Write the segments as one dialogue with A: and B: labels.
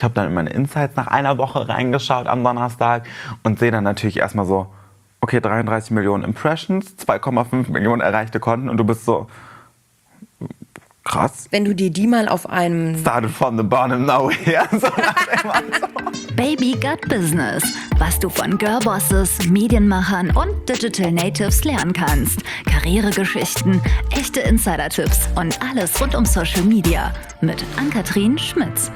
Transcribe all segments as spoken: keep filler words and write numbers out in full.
A: Ich habe dann in meine Insights nach einer Woche reingeschaut am Donnerstag und sehe dann natürlich erstmal so, okay, dreiunddreißig Millionen Impressions, zwei Komma fünf Millionen erreichte Konten und du bist so, krass.
B: Wenn du dir die mal auf einem...
A: Started from the bottom, nowhere. So
C: Baby Got Business. Was du von Girlbosses, Medienmachern und Digital Natives lernen kannst. Karrieregeschichten, echte Insider-Tipps und alles rund um Social Media. Mit Ann-Kathrin Schmitz.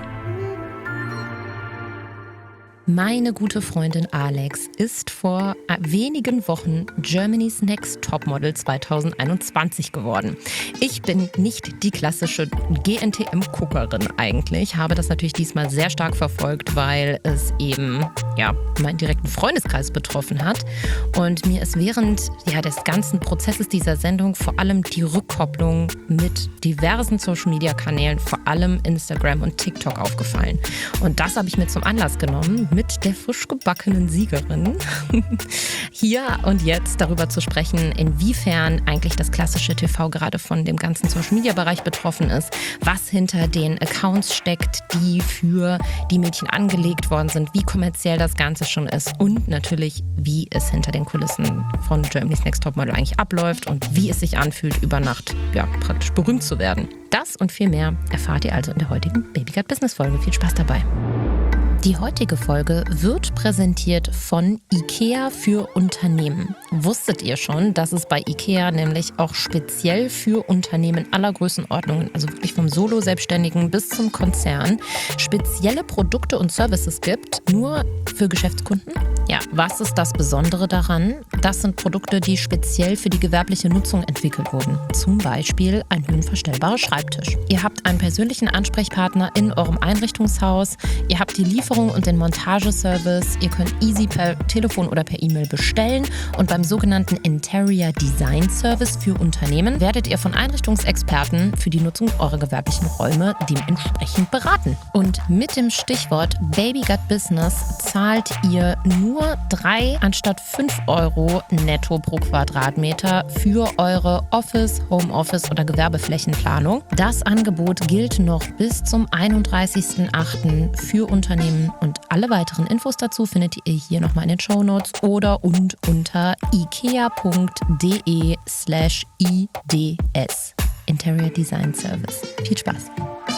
B: Meine gute Freundin Alex ist vor wenigen Wochen Germany's Next Topmodel zwanzig einundzwanzig geworden. Ich bin nicht die klassische G N T M-Guckerin eigentlich, habe das natürlich diesmal sehr stark verfolgt, weil es eben ja, meinen direkten Freundeskreis betroffen hat. Und mir ist während ja, des ganzen Prozesses dieser Sendung vor allem die Rückkopplung mit diversen Social-Media-Kanälen, vor allem Instagram und TikTok aufgefallen. Und das habe ich mir zum Anlass genommen, mit der frisch gebackenen Siegerin hier und jetzt darüber zu sprechen, inwiefern eigentlich das klassische T V gerade von dem ganzen Social-Media-Bereich betroffen ist, was hinter den Accounts steckt, die für die Mädchen angelegt worden sind, wie kommerziell das Ganze schon ist und natürlich, wie es hinter den Kulissen von Germany's Next Topmodel eigentlich abläuft und wie es sich anfühlt, über Nacht ja, praktisch berühmt zu werden. Das und viel mehr erfahrt ihr also in der heutigen Baby Got Business Folge. Viel Spaß dabei! Die heutige Folge wird präsentiert von IKEA für Unternehmen. Wusstet ihr schon, dass es bei IKEA nämlich auch speziell für Unternehmen aller Größenordnungen, also wirklich vom Solo-Selbstständigen bis zum Konzern, spezielle Produkte und Services gibt, nur für Geschäftskunden? Ja, was ist das Besondere daran? Das sind Produkte, die speziell für die gewerbliche Nutzung entwickelt wurden. Zum Beispiel ein höhenverstellbarer Schreibtisch. Ihr habt einen persönlichen Ansprechpartner in eurem Einrichtungshaus. Ihr habt die Lieferung und den Montageservice. Ihr könnt easy per Telefon oder per E-Mail bestellen. Und beim sogenannten Interior Design Service für Unternehmen werdet ihr von Einrichtungsexperten für die Nutzung eurer gewerblichen Räume dementsprechend beraten. Und mit dem Stichwort Baby Got Business zahlt ihr nur drei anstatt fünf Euro netto pro Quadratmeter für eure Office, Homeoffice oder Gewerbeflächenplanung. Das Angebot gilt noch bis zum einunddreißigsten achten für Unternehmen und alle weiteren Infos dazu findet ihr hier nochmal in den Shownotes oder und unter ikea.de slash ids. Interior Design Service. Viel Spaß.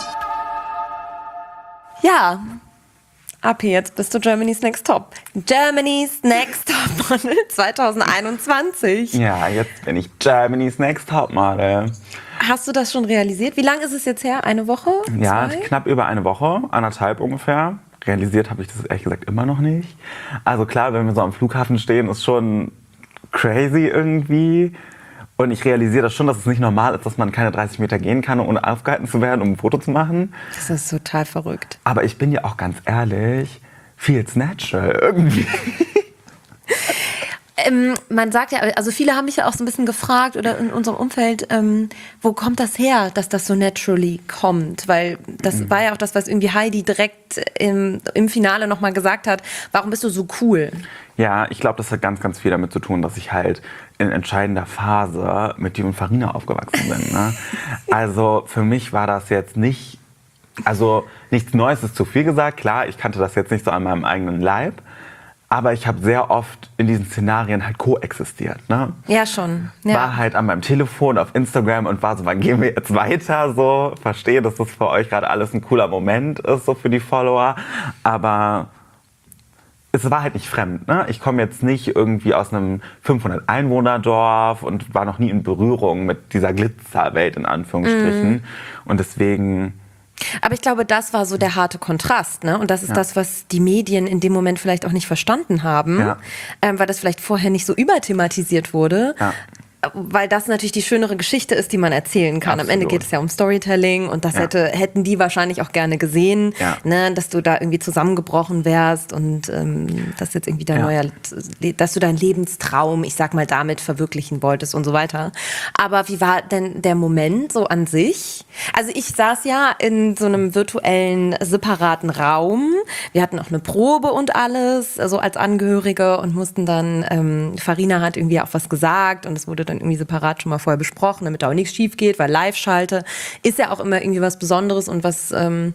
B: Ja, A P, jetzt bist du Germany's Next Top. Germany's Next Top Model zwanzig einundzwanzig.
A: Ja, jetzt bin ich Germany's Next Topmodel.
B: Hast du das schon realisiert? Wie lange ist es jetzt her? Eine Woche?
A: Ja,
B: Zwei?
A: knapp über eine Woche, anderthalb ungefähr. Realisiert habe ich das ehrlich gesagt immer noch nicht. Also klar, wenn wir so am Flughafen stehen, ist schon crazy irgendwie. Und ich realisiere das schon, dass es nicht normal ist, dass man keine dreißig Meter gehen kann, ohne aufgehalten zu werden, um ein Foto zu machen.
B: Das ist total verrückt.
A: Aber ich bin ja auch ganz ehrlich, feels natural irgendwie.
B: Ähm, man sagt ja, also viele haben mich ja auch so ein bisschen gefragt oder in unserem Umfeld, ähm, wo kommt das her, dass das so naturally kommt? Weil das mhm. war ja auch das, was irgendwie Heidi direkt im, im Finale nochmal gesagt hat. Warum bist du so cool?
A: Ja, ich glaube, das hat ganz, ganz viel damit zu tun, dass ich halt in entscheidender Phase mit dir und Farina aufgewachsen bin. Ne? Also für mich war das jetzt nicht, also nichts Neues ist zu viel gesagt. Klar, ich kannte das jetzt nicht so an meinem eigenen Leib. Aber ich habe sehr oft in diesen Szenarien halt koexistiert. Ne?
B: Ja, schon. Ja.
A: War halt an meinem Telefon, auf Instagram und war so, wann gehen wir jetzt weiter? So, verstehe, dass das für euch gerade alles ein cooler Moment ist, so für die Follower. Aber es war halt nicht fremd. Ne? Ich komme jetzt nicht irgendwie aus einem fünfhundert-Einwohner-Dorf und war noch nie in Berührung mit dieser Glitzerwelt, in Anführungsstrichen. Mm. Und deswegen...
B: Aber ich glaube, das war so der harte Kontrast, ne? Und das ist
A: ja.
B: das, was die Medien in dem Moment vielleicht auch nicht verstanden haben,
A: ja.
B: ähm, weil das vielleicht vorher nicht so überthematisiert wurde.
A: Ja.
B: Weil das natürlich die schönere Geschichte ist, die man erzählen kann.
A: Absolut.
B: Am Ende geht es ja um Storytelling und das
A: ja.
B: hätte, hätten die wahrscheinlich auch gerne gesehen,
A: ja.
B: ne, dass du da irgendwie zusammengebrochen wärst und ähm, dass jetzt irgendwie dein
A: ja.
B: neuer, dass du deinen Lebenstraum, ich sag mal, damit verwirklichen wolltest und so weiter. Aber wie war denn der Moment so an sich? Also ich saß ja in so einem virtuellen, separaten Raum. Wir hatten auch eine Probe und alles, so also als Angehörige und mussten dann, ähm, Farina hat irgendwie auch was gesagt und es wurde dann irgendwie separat schon mal vorher besprochen, damit da auch nichts schief geht, weil Live-Schalte ist ja auch immer irgendwie was Besonderes und was, ähm,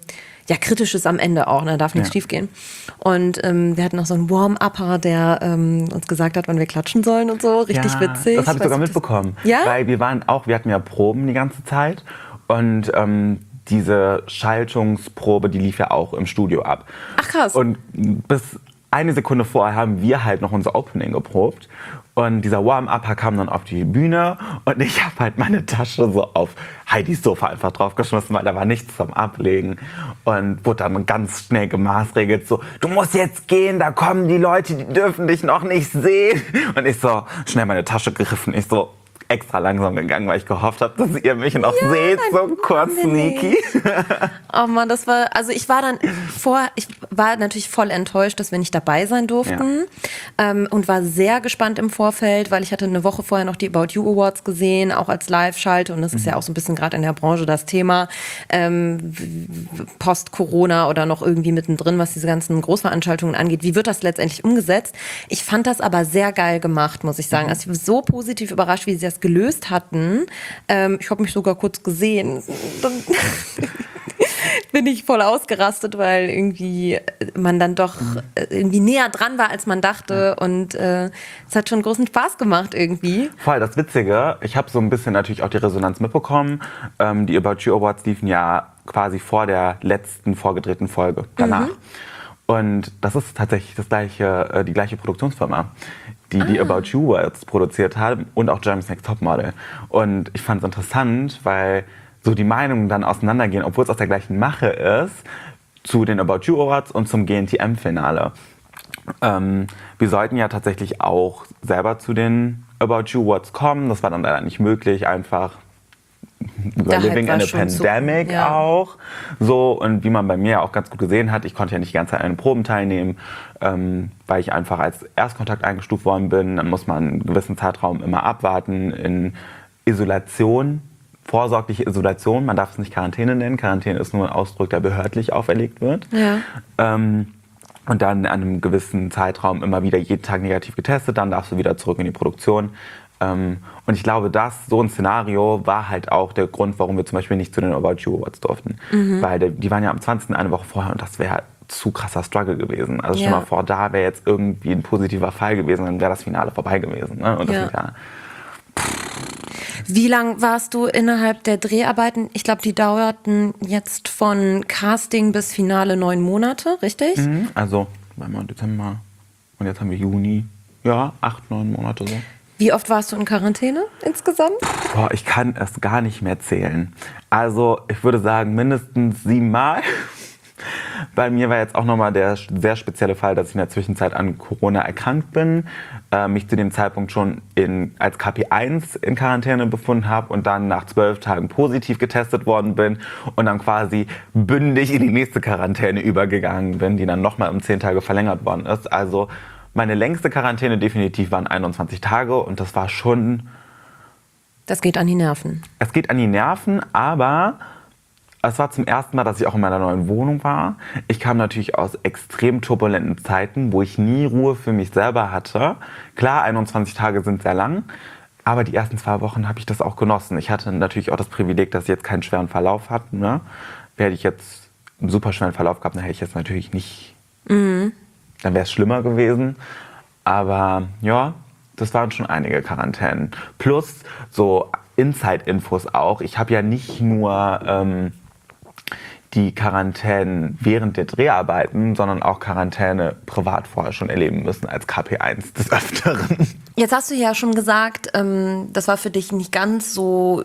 D: ja, Kritisches am Ende auch, ne? Darf nichts
A: Ja.
D: schief gehen. Und ähm, wir hatten noch so einen Warm-Upper, der ähm, uns gesagt hat, wann wir klatschen sollen und so. Richtig
A: ja,
D: witzig.
A: Das habe ich
D: Weiß
A: sogar
D: nicht,
A: mitbekommen.
D: Ja?
A: Weil wir waren auch, wir hatten ja Proben die ganze Zeit und ähm, diese Schaltungsprobe, die lief ja auch im Studio ab.
D: Ach krass.
A: Und bis eine Sekunde vorher haben wir halt noch unser Opening geprobt. Und dieser Warm-Upper kam dann auf die Bühne und ich habe halt meine Tasche so auf Heidis Sofa einfach draufgeschmissen, weil da war nichts zum Ablegen. Und wurde dann ganz schnell gemaßregelt, so, du musst jetzt gehen, da kommen die Leute, die dürfen dich noch nicht sehen. Und ich so, schnell meine Tasche gegriffen, ich so, extra langsam gegangen, weil ich gehofft habe, dass ihr mich noch
D: Ja,
A: seht, so
D: nein,
A: kurz
D: nee,
A: sneaky.
D: Oh Mann, das war, also ich war dann vor, ich war natürlich voll enttäuscht, dass wir nicht dabei sein durften ja. ähm, und war sehr gespannt im Vorfeld, weil ich hatte eine Woche vorher noch die About You Awards gesehen, auch als Live-Schalte und das ist mhm. ja auch so ein bisschen gerade in der Branche das Thema ähm, Post-Corona oder noch irgendwie mittendrin, was diese ganzen Großveranstaltungen angeht. Wie wird das letztendlich umgesetzt? Ich fand das aber sehr geil gemacht, muss ich sagen. Also ich war so positiv überrascht, wie sie das gelöst hatten. Ähm, ich habe mich sogar kurz gesehen. Dann bin ich voll ausgerastet, weil irgendwie man dann doch irgendwie näher dran war, als man dachte. Und äh, es hat schon großen Spaß gemacht irgendwie.
A: Voll, das Witzige, ich habe so ein bisschen natürlich auch die Resonanz mitbekommen. Ähm, die About You Awards liefen ja quasi vor der letzten vorgedrehten Folge, danach. Mhm. Und das ist tatsächlich das gleiche, äh, die gleiche Produktionsfirma, die ah. die About You Awards produziert hat und auch Germany's Next Topmodel. Und ich fand es interessant, weil so die Meinungen dann auseinandergehen, obwohl es aus der gleichen Mache ist, zu den About You Awards und zum G N T M-Finale. Ähm, wir sollten ja tatsächlich auch selber zu den About You Awards kommen. Das war dann leider nicht möglich, einfach über Living in a Pandemic so, ja. auch. So, und wie man bei mir auch ganz gut gesehen hat, ich konnte ja nicht die ganze Zeit an den Proben teilnehmen, ähm, weil ich einfach als Erstkontakt eingestuft worden bin. Dann muss man einen gewissen Zeitraum immer abwarten in Isolation, vorsorgliche Isolation. Man darf es nicht Quarantäne nennen. Quarantäne ist nur ein Ausdruck, der behördlich auferlegt wird.
D: Ja.
A: Ähm, und dann an einem gewissen Zeitraum immer wieder jeden Tag negativ getestet. Dann darfst du wieder zurück in die Produktion. Und ich glaube, das, so ein Szenario war halt auch der Grund, warum wir zum Beispiel nicht zu den About You Awards durften. Mhm. Weil die waren ja am zwanzigsten eine Woche vorher und das wäre zu krasser Struggle gewesen. Also stell dir
D: ja.
A: mal vor, da wäre jetzt irgendwie ein positiver Fall gewesen, dann wäre das Finale vorbei gewesen. Ne? Und das
D: ja.
A: ist ja
D: Wie lang warst du innerhalb der Dreharbeiten? Ich glaube, die dauerten jetzt von Casting bis Finale neun Monate, richtig?
A: Mhm. Also, warte mal, Dezember und jetzt haben wir Juni. Ja, acht, neun Monate so.
D: Wie oft warst du in Quarantäne insgesamt?
A: Boah, ich kann es gar nicht mehr zählen. Also ich würde sagen mindestens siebenmal. Bei mir war jetzt auch nochmal der sehr spezielle Fall, dass ich in der Zwischenzeit an Corona erkrankt bin, äh, mich zu dem Zeitpunkt schon in, als K P eins in Quarantäne befunden habe und dann nach zwölf Tagen positiv getestet worden bin und dann quasi bündig in die nächste Quarantäne übergegangen bin, die dann nochmal um zehn Tage verlängert worden ist. Also meine längste Quarantäne definitiv waren einundzwanzig Tage und das war schon...
D: Das geht an die Nerven.
A: Es geht an die Nerven, aber es war zum ersten Mal, dass ich auch in meiner neuen Wohnung war. Ich kam natürlich aus extrem turbulenten Zeiten, wo ich nie Ruhe für mich selber hatte. Klar, einundzwanzig Tage sind sehr lang, aber die ersten zwei Wochen habe ich das auch genossen. Ich hatte natürlich auch das Privileg, dass ich jetzt keinen schweren Verlauf hatte. Ne? Hätte ich jetzt einen super schweren Verlauf gehabt, dann hätte ich jetzt natürlich nicht... Mhm. Dann wäre es schlimmer gewesen. Aber ja, das waren schon einige Quarantänen. Plus so Inside-Infos auch. Ich habe ja nicht nur ähm, die Quarantänen während der Dreharbeiten, sondern auch Quarantäne privat vorher schon erleben müssen als K P eins des Öfteren.
D: Jetzt hast du ja schon gesagt, ähm, das war für dich nicht ganz so,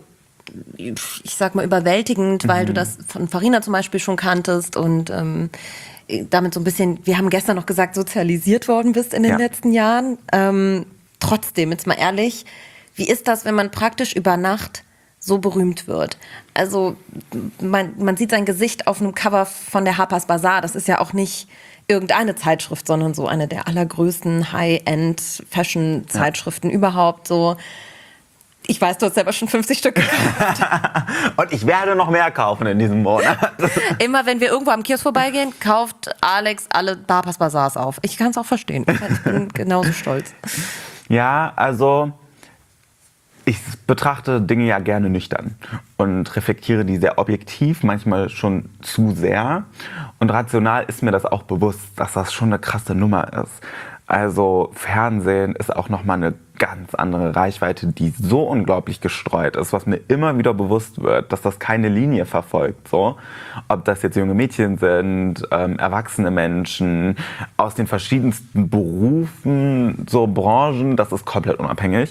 D: ich sag mal, überwältigend, weil mhm. du das von Farina zum Beispiel schon kanntest und ähm, damit so ein bisschen, wir haben gestern noch gesagt, sozialisiert worden bist in den ja. letzten Jahren. Ähm, trotzdem, jetzt mal ehrlich, wie ist das, wenn man praktisch über Nacht so berühmt wird? Also man, man sieht sein Gesicht auf einem Cover von der Harper's Bazaar. Das ist ja auch nicht irgendeine Zeitschrift, sondern so eine der allergrößten High-End-Fashion-Zeitschriften ja. überhaupt. So. Ich weiß, du hast selber schon fünfzig Stück gekauft.
A: Und ich werde noch mehr kaufen in diesem Monat.
D: Immer wenn wir irgendwo am Kiosk vorbeigehen, kauft Alex alle Harper's Bazaars auf. Ich kann es auch verstehen. Ich bin genauso stolz.
A: Ja, also ich betrachte Dinge ja gerne nüchtern und reflektiere die sehr objektiv, manchmal schon zu sehr. Und rational ist mir das auch bewusst, dass das schon eine krasse Nummer ist. Also Fernsehen ist auch nochmal eine ganz andere Reichweite, die so unglaublich gestreut ist, was mir immer wieder bewusst wird, dass das keine Linie verfolgt. So. Ob das jetzt junge Mädchen sind, ähm, erwachsene Menschen aus den verschiedensten Berufen, so Branchen, das ist komplett unabhängig.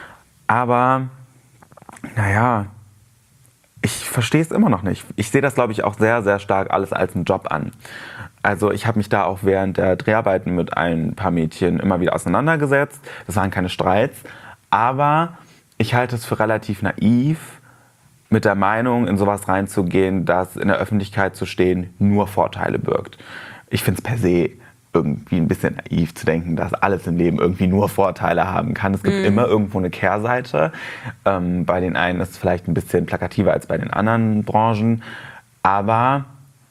A: Aber, naja, ich verstehe es immer noch nicht. Ich sehe das, glaube ich, auch sehr, sehr stark alles als einen Job an. Also ich habe mich da auch während der Dreharbeiten mit ein paar Mädchen immer wieder auseinandergesetzt. Das waren keine Streits. Aber ich halte es für relativ naiv, mit der Meinung, in sowas reinzugehen, dass in der Öffentlichkeit zu stehen nur Vorteile birgt. Ich finde es per se irgendwie ein bisschen naiv zu denken, dass alles im Leben irgendwie nur Vorteile haben kann. Es gibt mm. immer irgendwo eine Kehrseite. Ähm, bei den einen ist es vielleicht ein bisschen plakativer als bei den anderen Branchen. Aber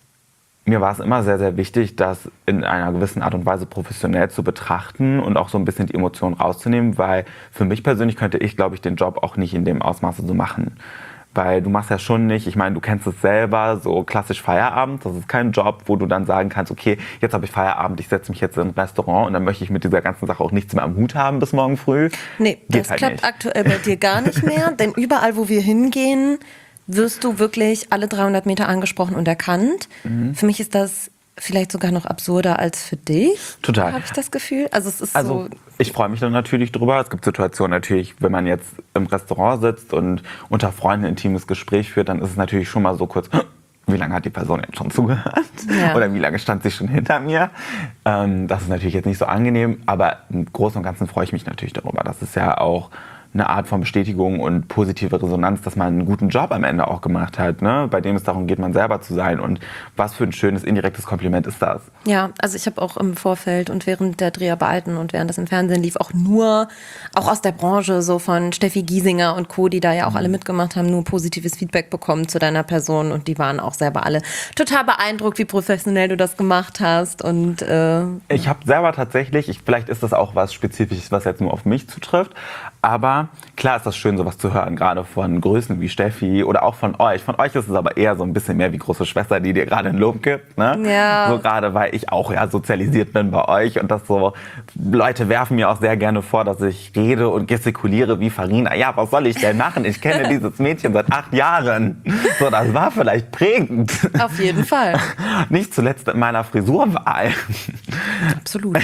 A: mir war es immer sehr, sehr wichtig, das in einer gewissen Art und Weise professionell zu betrachten und auch so ein bisschen die Emotionen rauszunehmen, weil für mich persönlich könnte ich, glaube ich, den Job auch nicht in dem Ausmaße so machen. Weil du machst ja schon nicht, ich meine, du kennst es selber, so klassisch Feierabend, das ist kein Job, wo du dann sagen kannst, okay, jetzt habe ich Feierabend, ich setze mich jetzt in ein Restaurant und dann möchte ich mit dieser ganzen Sache auch nichts mehr am Hut haben bis morgen früh.
D: Nee,
A: Geht
D: das
A: halt
D: klappt
A: nicht.
D: aktuell bei dir gar nicht mehr, denn überall, wo wir hingehen, wirst du wirklich alle dreihundert Meter angesprochen und erkannt. Mhm. Für mich ist das vielleicht sogar noch absurder als für dich.
A: Total.
D: Habe ich das Gefühl. Also es ist
A: Also
D: so.
A: Ich freue mich dann natürlich drüber. Es gibt Situationen natürlich, wenn man jetzt im Restaurant sitzt und unter Freunden ein intimes Gespräch führt, dann ist es natürlich schon mal so kurz, wie lange hat die Person jetzt schon zugehört? Ja. Oder wie lange stand sie schon hinter mir? Ähm, das ist natürlich jetzt nicht so angenehm, aber im Großen und Ganzen freue ich mich natürlich darüber. Das ist ja auch eine Art von Bestätigung und positive Resonanz, dass man einen guten Job am Ende auch gemacht hat, ne? Bei dem es darum geht, man selber zu sein. Und was für ein schönes indirektes Kompliment ist das?
D: Ja, also ich habe auch im Vorfeld und während der Dreharbeiten und während das im Fernsehen lief, auch nur, auch aus der Branche, so von Steffi Giesinger und Co., die da ja auch alle mitgemacht haben, nur positives Feedback bekommen zu deiner Person. Und die waren auch selber alle total beeindruckt, wie professionell du das gemacht hast. Und äh,
A: ich habe selber tatsächlich, ich, vielleicht ist das auch was Spezifisches, was jetzt nur auf mich zutrifft, aber klar ist das schön, sowas zu hören, gerade von Größen wie Steffi oder auch von euch. Von euch ist es aber eher so ein bisschen mehr wie große Schwester, die dir gerade ein Lob gibt. Ne?
D: Ja.
A: So gerade, weil ich auch ja sozialisiert bin bei euch und das so, Leute werfen mir auch sehr gerne vor, dass ich rede und gestikuliere wie Farina. Ja, was soll ich denn machen? Ich kenne dieses Mädchen seit acht Jahren. So, das war vielleicht prägend.
D: Auf jeden Fall.
A: Nicht zuletzt in meiner Frisurwahl.
D: Absolut.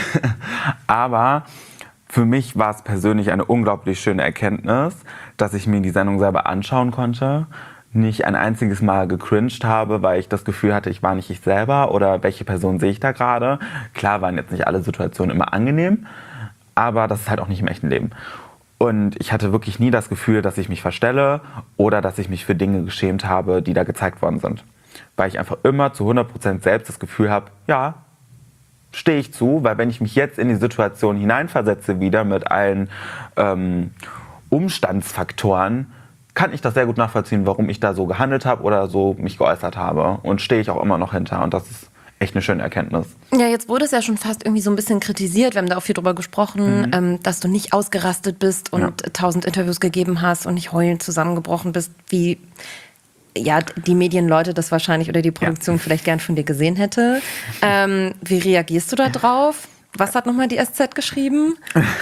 A: Aber für mich war es persönlich eine unglaublich schöne Erkenntnis, dass ich mir die Sendung selber anschauen konnte, nicht ein einziges Mal gecringed habe, weil ich das Gefühl hatte, ich war nicht ich selber oder welche Person sehe ich da gerade. Klar waren jetzt nicht alle Situationen immer angenehm, aber das ist halt auch nicht im echten Leben. Und ich hatte wirklich nie das Gefühl, dass ich mich verstelle oder dass ich mich für Dinge geschämt habe, die da gezeigt worden sind. Weil ich einfach immer zu hundert Prozent selbst das Gefühl habe, ja, stehe ich zu, weil wenn ich mich jetzt in die Situation hineinversetze wieder mit allen ähm, Umstandsfaktoren, kann ich das sehr gut nachvollziehen, warum ich da so gehandelt habe oder so mich geäußert habe. Und stehe ich auch immer noch hinter. Und das ist echt eine schöne Erkenntnis.
D: Ja, jetzt wurde es ja schon fast irgendwie so ein bisschen kritisiert. Wir haben da auch viel drüber gesprochen, mhm. ähm, dass du nicht ausgerastet bist und ja. tausend Interviews gegeben hast und nicht heulend zusammengebrochen bist, wie ja, die Medienleute das wahrscheinlich oder die Produktion ja. vielleicht gern von dir gesehen hätte. Ähm, wie reagierst du da drauf? Was hat nochmal die S Z geschrieben?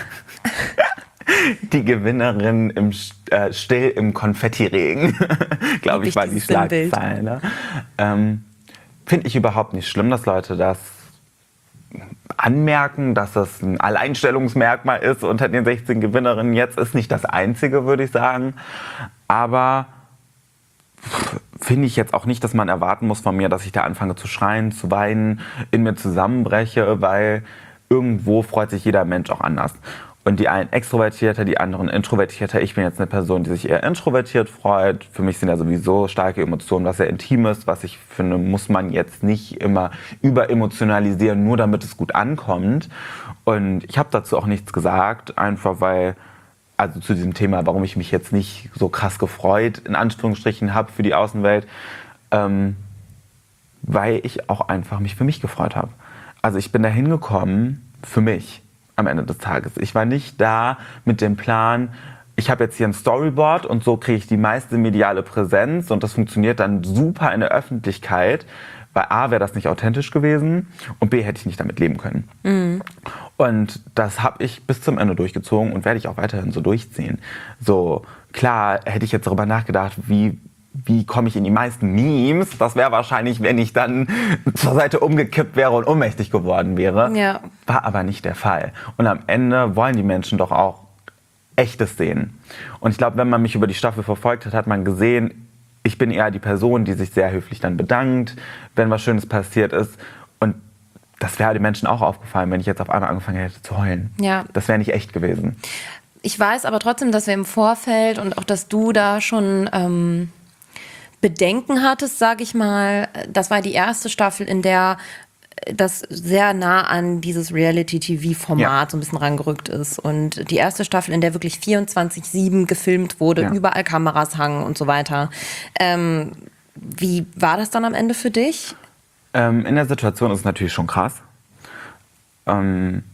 A: Die Gewinnerin im äh, Still im Konfettiregen, glaube ich, war die Schlagzeile. Ähm, Finde ich überhaupt nicht schlimm, dass Leute das anmerken, dass das ein Alleinstellungsmerkmal ist unter den sechzehn Gewinnerinnen. Jetzt ist nicht das einzige, würde ich sagen. Aber finde ich jetzt auch nicht, dass man erwarten muss von mir, dass ich da anfange zu schreien, zu weinen, in mir zusammenbreche, weil irgendwo freut sich jeder Mensch auch anders. Und die einen extrovertierter, die anderen introvertierter. Ich bin jetzt eine Person, die sich eher introvertiert freut. Für mich sind ja sowieso starke Emotionen, was sehr Intimes, was ich finde, muss man jetzt nicht immer überemotionalisieren, nur damit es gut ankommt. Und ich habe dazu auch nichts gesagt, einfach weil, also zu diesem Thema, warum ich mich jetzt nicht so krass gefreut, in Anführungsstrichen, habe für die Außenwelt, ähm, weil ich auch einfach mich für mich gefreut habe. Also ich bin da hingekommen für mich am Ende des Tages. Ich war nicht da mit dem Plan, ich habe jetzt hier ein Storyboard und so kriege ich die meiste mediale Präsenz und das funktioniert dann super in der Öffentlichkeit, weil A, wäre das nicht authentisch gewesen und B, hätte ich nicht damit leben können. Mhm. Und das habe ich bis zum Ende durchgezogen und werde ich auch weiterhin so durchziehen. So, klar hätte ich jetzt darüber nachgedacht, wie wie komme ich in die meisten Memes? Das wäre wahrscheinlich, wenn ich dann zur Seite umgekippt wäre und ohnmächtig geworden wäre.
D: Ja.
A: War aber nicht der Fall. Und am Ende wollen die Menschen doch auch Echtes sehen. Und ich glaube, wenn man mich über die Staffel verfolgt hat, hat man gesehen, ich bin eher die Person, die sich sehr höflich dann bedankt, wenn was Schönes passiert ist. Und das wäre den Menschen auch aufgefallen, wenn ich jetzt auf einmal angefangen hätte zu heulen.
D: Ja.
A: Das wäre nicht echt gewesen.
D: Ich weiß aber trotzdem, dass wir im Vorfeld und auch, dass du da schon ähm, Bedenken hattest, sage ich mal. Das war die erste Staffel, in der das sehr nah an dieses Reality-T V-Format ja. so ein bisschen rangerückt ist. Und die erste Staffel, in der wirklich vierundzwanzig sieben gefilmt wurde, ja. überall Kameras hangen und so weiter. Ähm, wie war das dann am Ende für dich?
A: Ähm, in der Situation ist es natürlich schon krass. Ähm,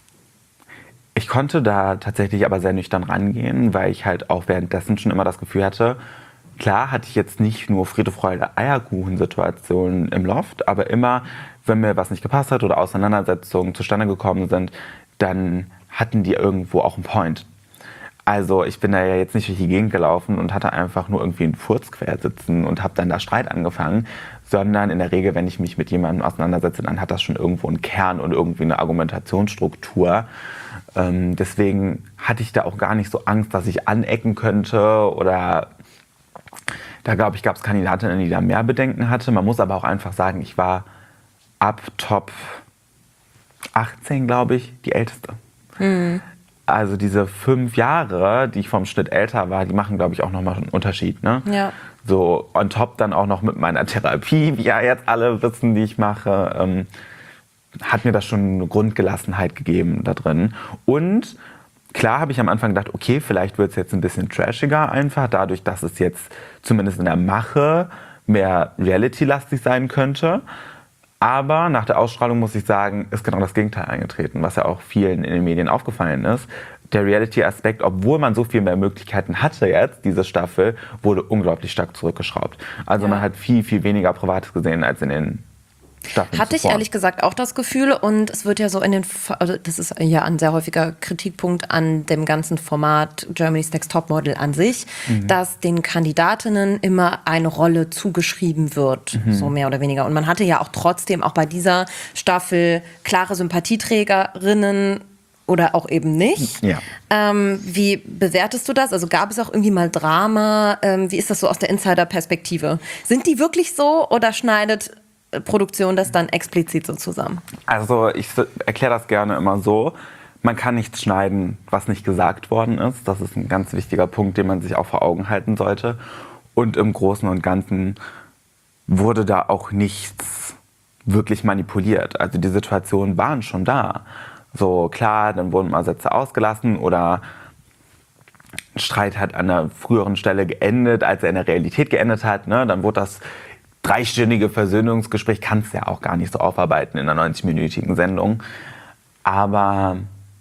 A: ich konnte da tatsächlich aber sehr nüchtern rangehen, weil ich halt auch währenddessen schon immer das Gefühl hatte, klar hatte ich jetzt nicht nur Friede, Freude, Eierkuchen-Situationen im Loft, aber immer, wenn mir was nicht gepasst hat oder Auseinandersetzungen zustande gekommen sind, dann hatten die irgendwo auch einen Point. Also ich bin da ja jetzt nicht durch die Gegend gelaufen und hatte einfach nur irgendwie einen Furz quer sitzen und habe dann da Streit angefangen, sondern in der Regel, wenn ich mich mit jemandem auseinandersetze, dann hat das schon irgendwo einen Kern und irgendwie eine Argumentationsstruktur. Ähm, deswegen hatte ich da auch gar nicht so Angst, dass ich anecken könnte oder da, glaube ich, gab es Kandidatinnen, die da mehr Bedenken hatte. Man muss aber auch einfach sagen, ich war ab Top achtzehn, glaube ich, die Älteste. Mhm. Also diese fünf Jahre, die ich vom Schnitt älter war, die machen, glaube ich, auch nochmal einen Unterschied. Ne?
D: Ja.
A: So on top dann auch noch mit meiner Therapie, wie ja jetzt alle wissen, die ich mache, ähm, hat mir das schon eine Grundgelassenheit gegeben da drin. Und klar habe ich am Anfang gedacht, okay, vielleicht wird es jetzt ein bisschen trashiger einfach, dadurch, dass es jetzt zumindest in der Mache mehr Reality-lastig sein könnte. Aber nach der Ausstrahlung, muss ich sagen, ist genau das Gegenteil eingetreten, was ja auch vielen in den Medien aufgefallen ist. Der Reality-Aspekt, obwohl man so viel mehr Möglichkeiten hatte jetzt, diese Staffel, wurde unglaublich stark zurückgeschraubt. Also ja. man hat viel, viel weniger Privates gesehen als in den Staffeln
D: Hatte ich
A: zuvor.
D: ehrlich gesagt auch das Gefühl, und es wird ja so in den, also das ist ja ein sehr häufiger Kritikpunkt an dem ganzen Format Germany's Next Topmodel an sich, mhm. dass den Kandidatinnen immer eine Rolle zugeschrieben wird, mhm. so mehr oder weniger. Und man hatte ja auch trotzdem auch bei dieser Staffel klare Sympathieträgerinnen oder auch eben nicht.
A: Ja.
D: Ähm, wie bewertest du das? Also gab es auch irgendwie mal Drama? Ähm, wie ist das so aus der Insider-Perspektive? Sind die wirklich so oder schneidet Produktion das dann explizit so zusammen?
A: Also ich erkläre das gerne immer so. Man kann nichts schneiden, was nicht gesagt worden ist. Das ist ein ganz wichtiger Punkt, den man sich auch vor Augen halten sollte. Und im Großen und Ganzen wurde da auch nichts wirklich manipuliert. Also die Situationen waren schon da. So klar, dann wurden mal Sätze ausgelassen oder ein Streit hat an einer früheren Stelle geendet, als er in der Realität geendet hat. Ne? Dann wurde das dreistündige Versöhnungsgespräch, kannst du ja auch gar nicht so aufarbeiten in einer neunzig-minütigen Sendung. Aber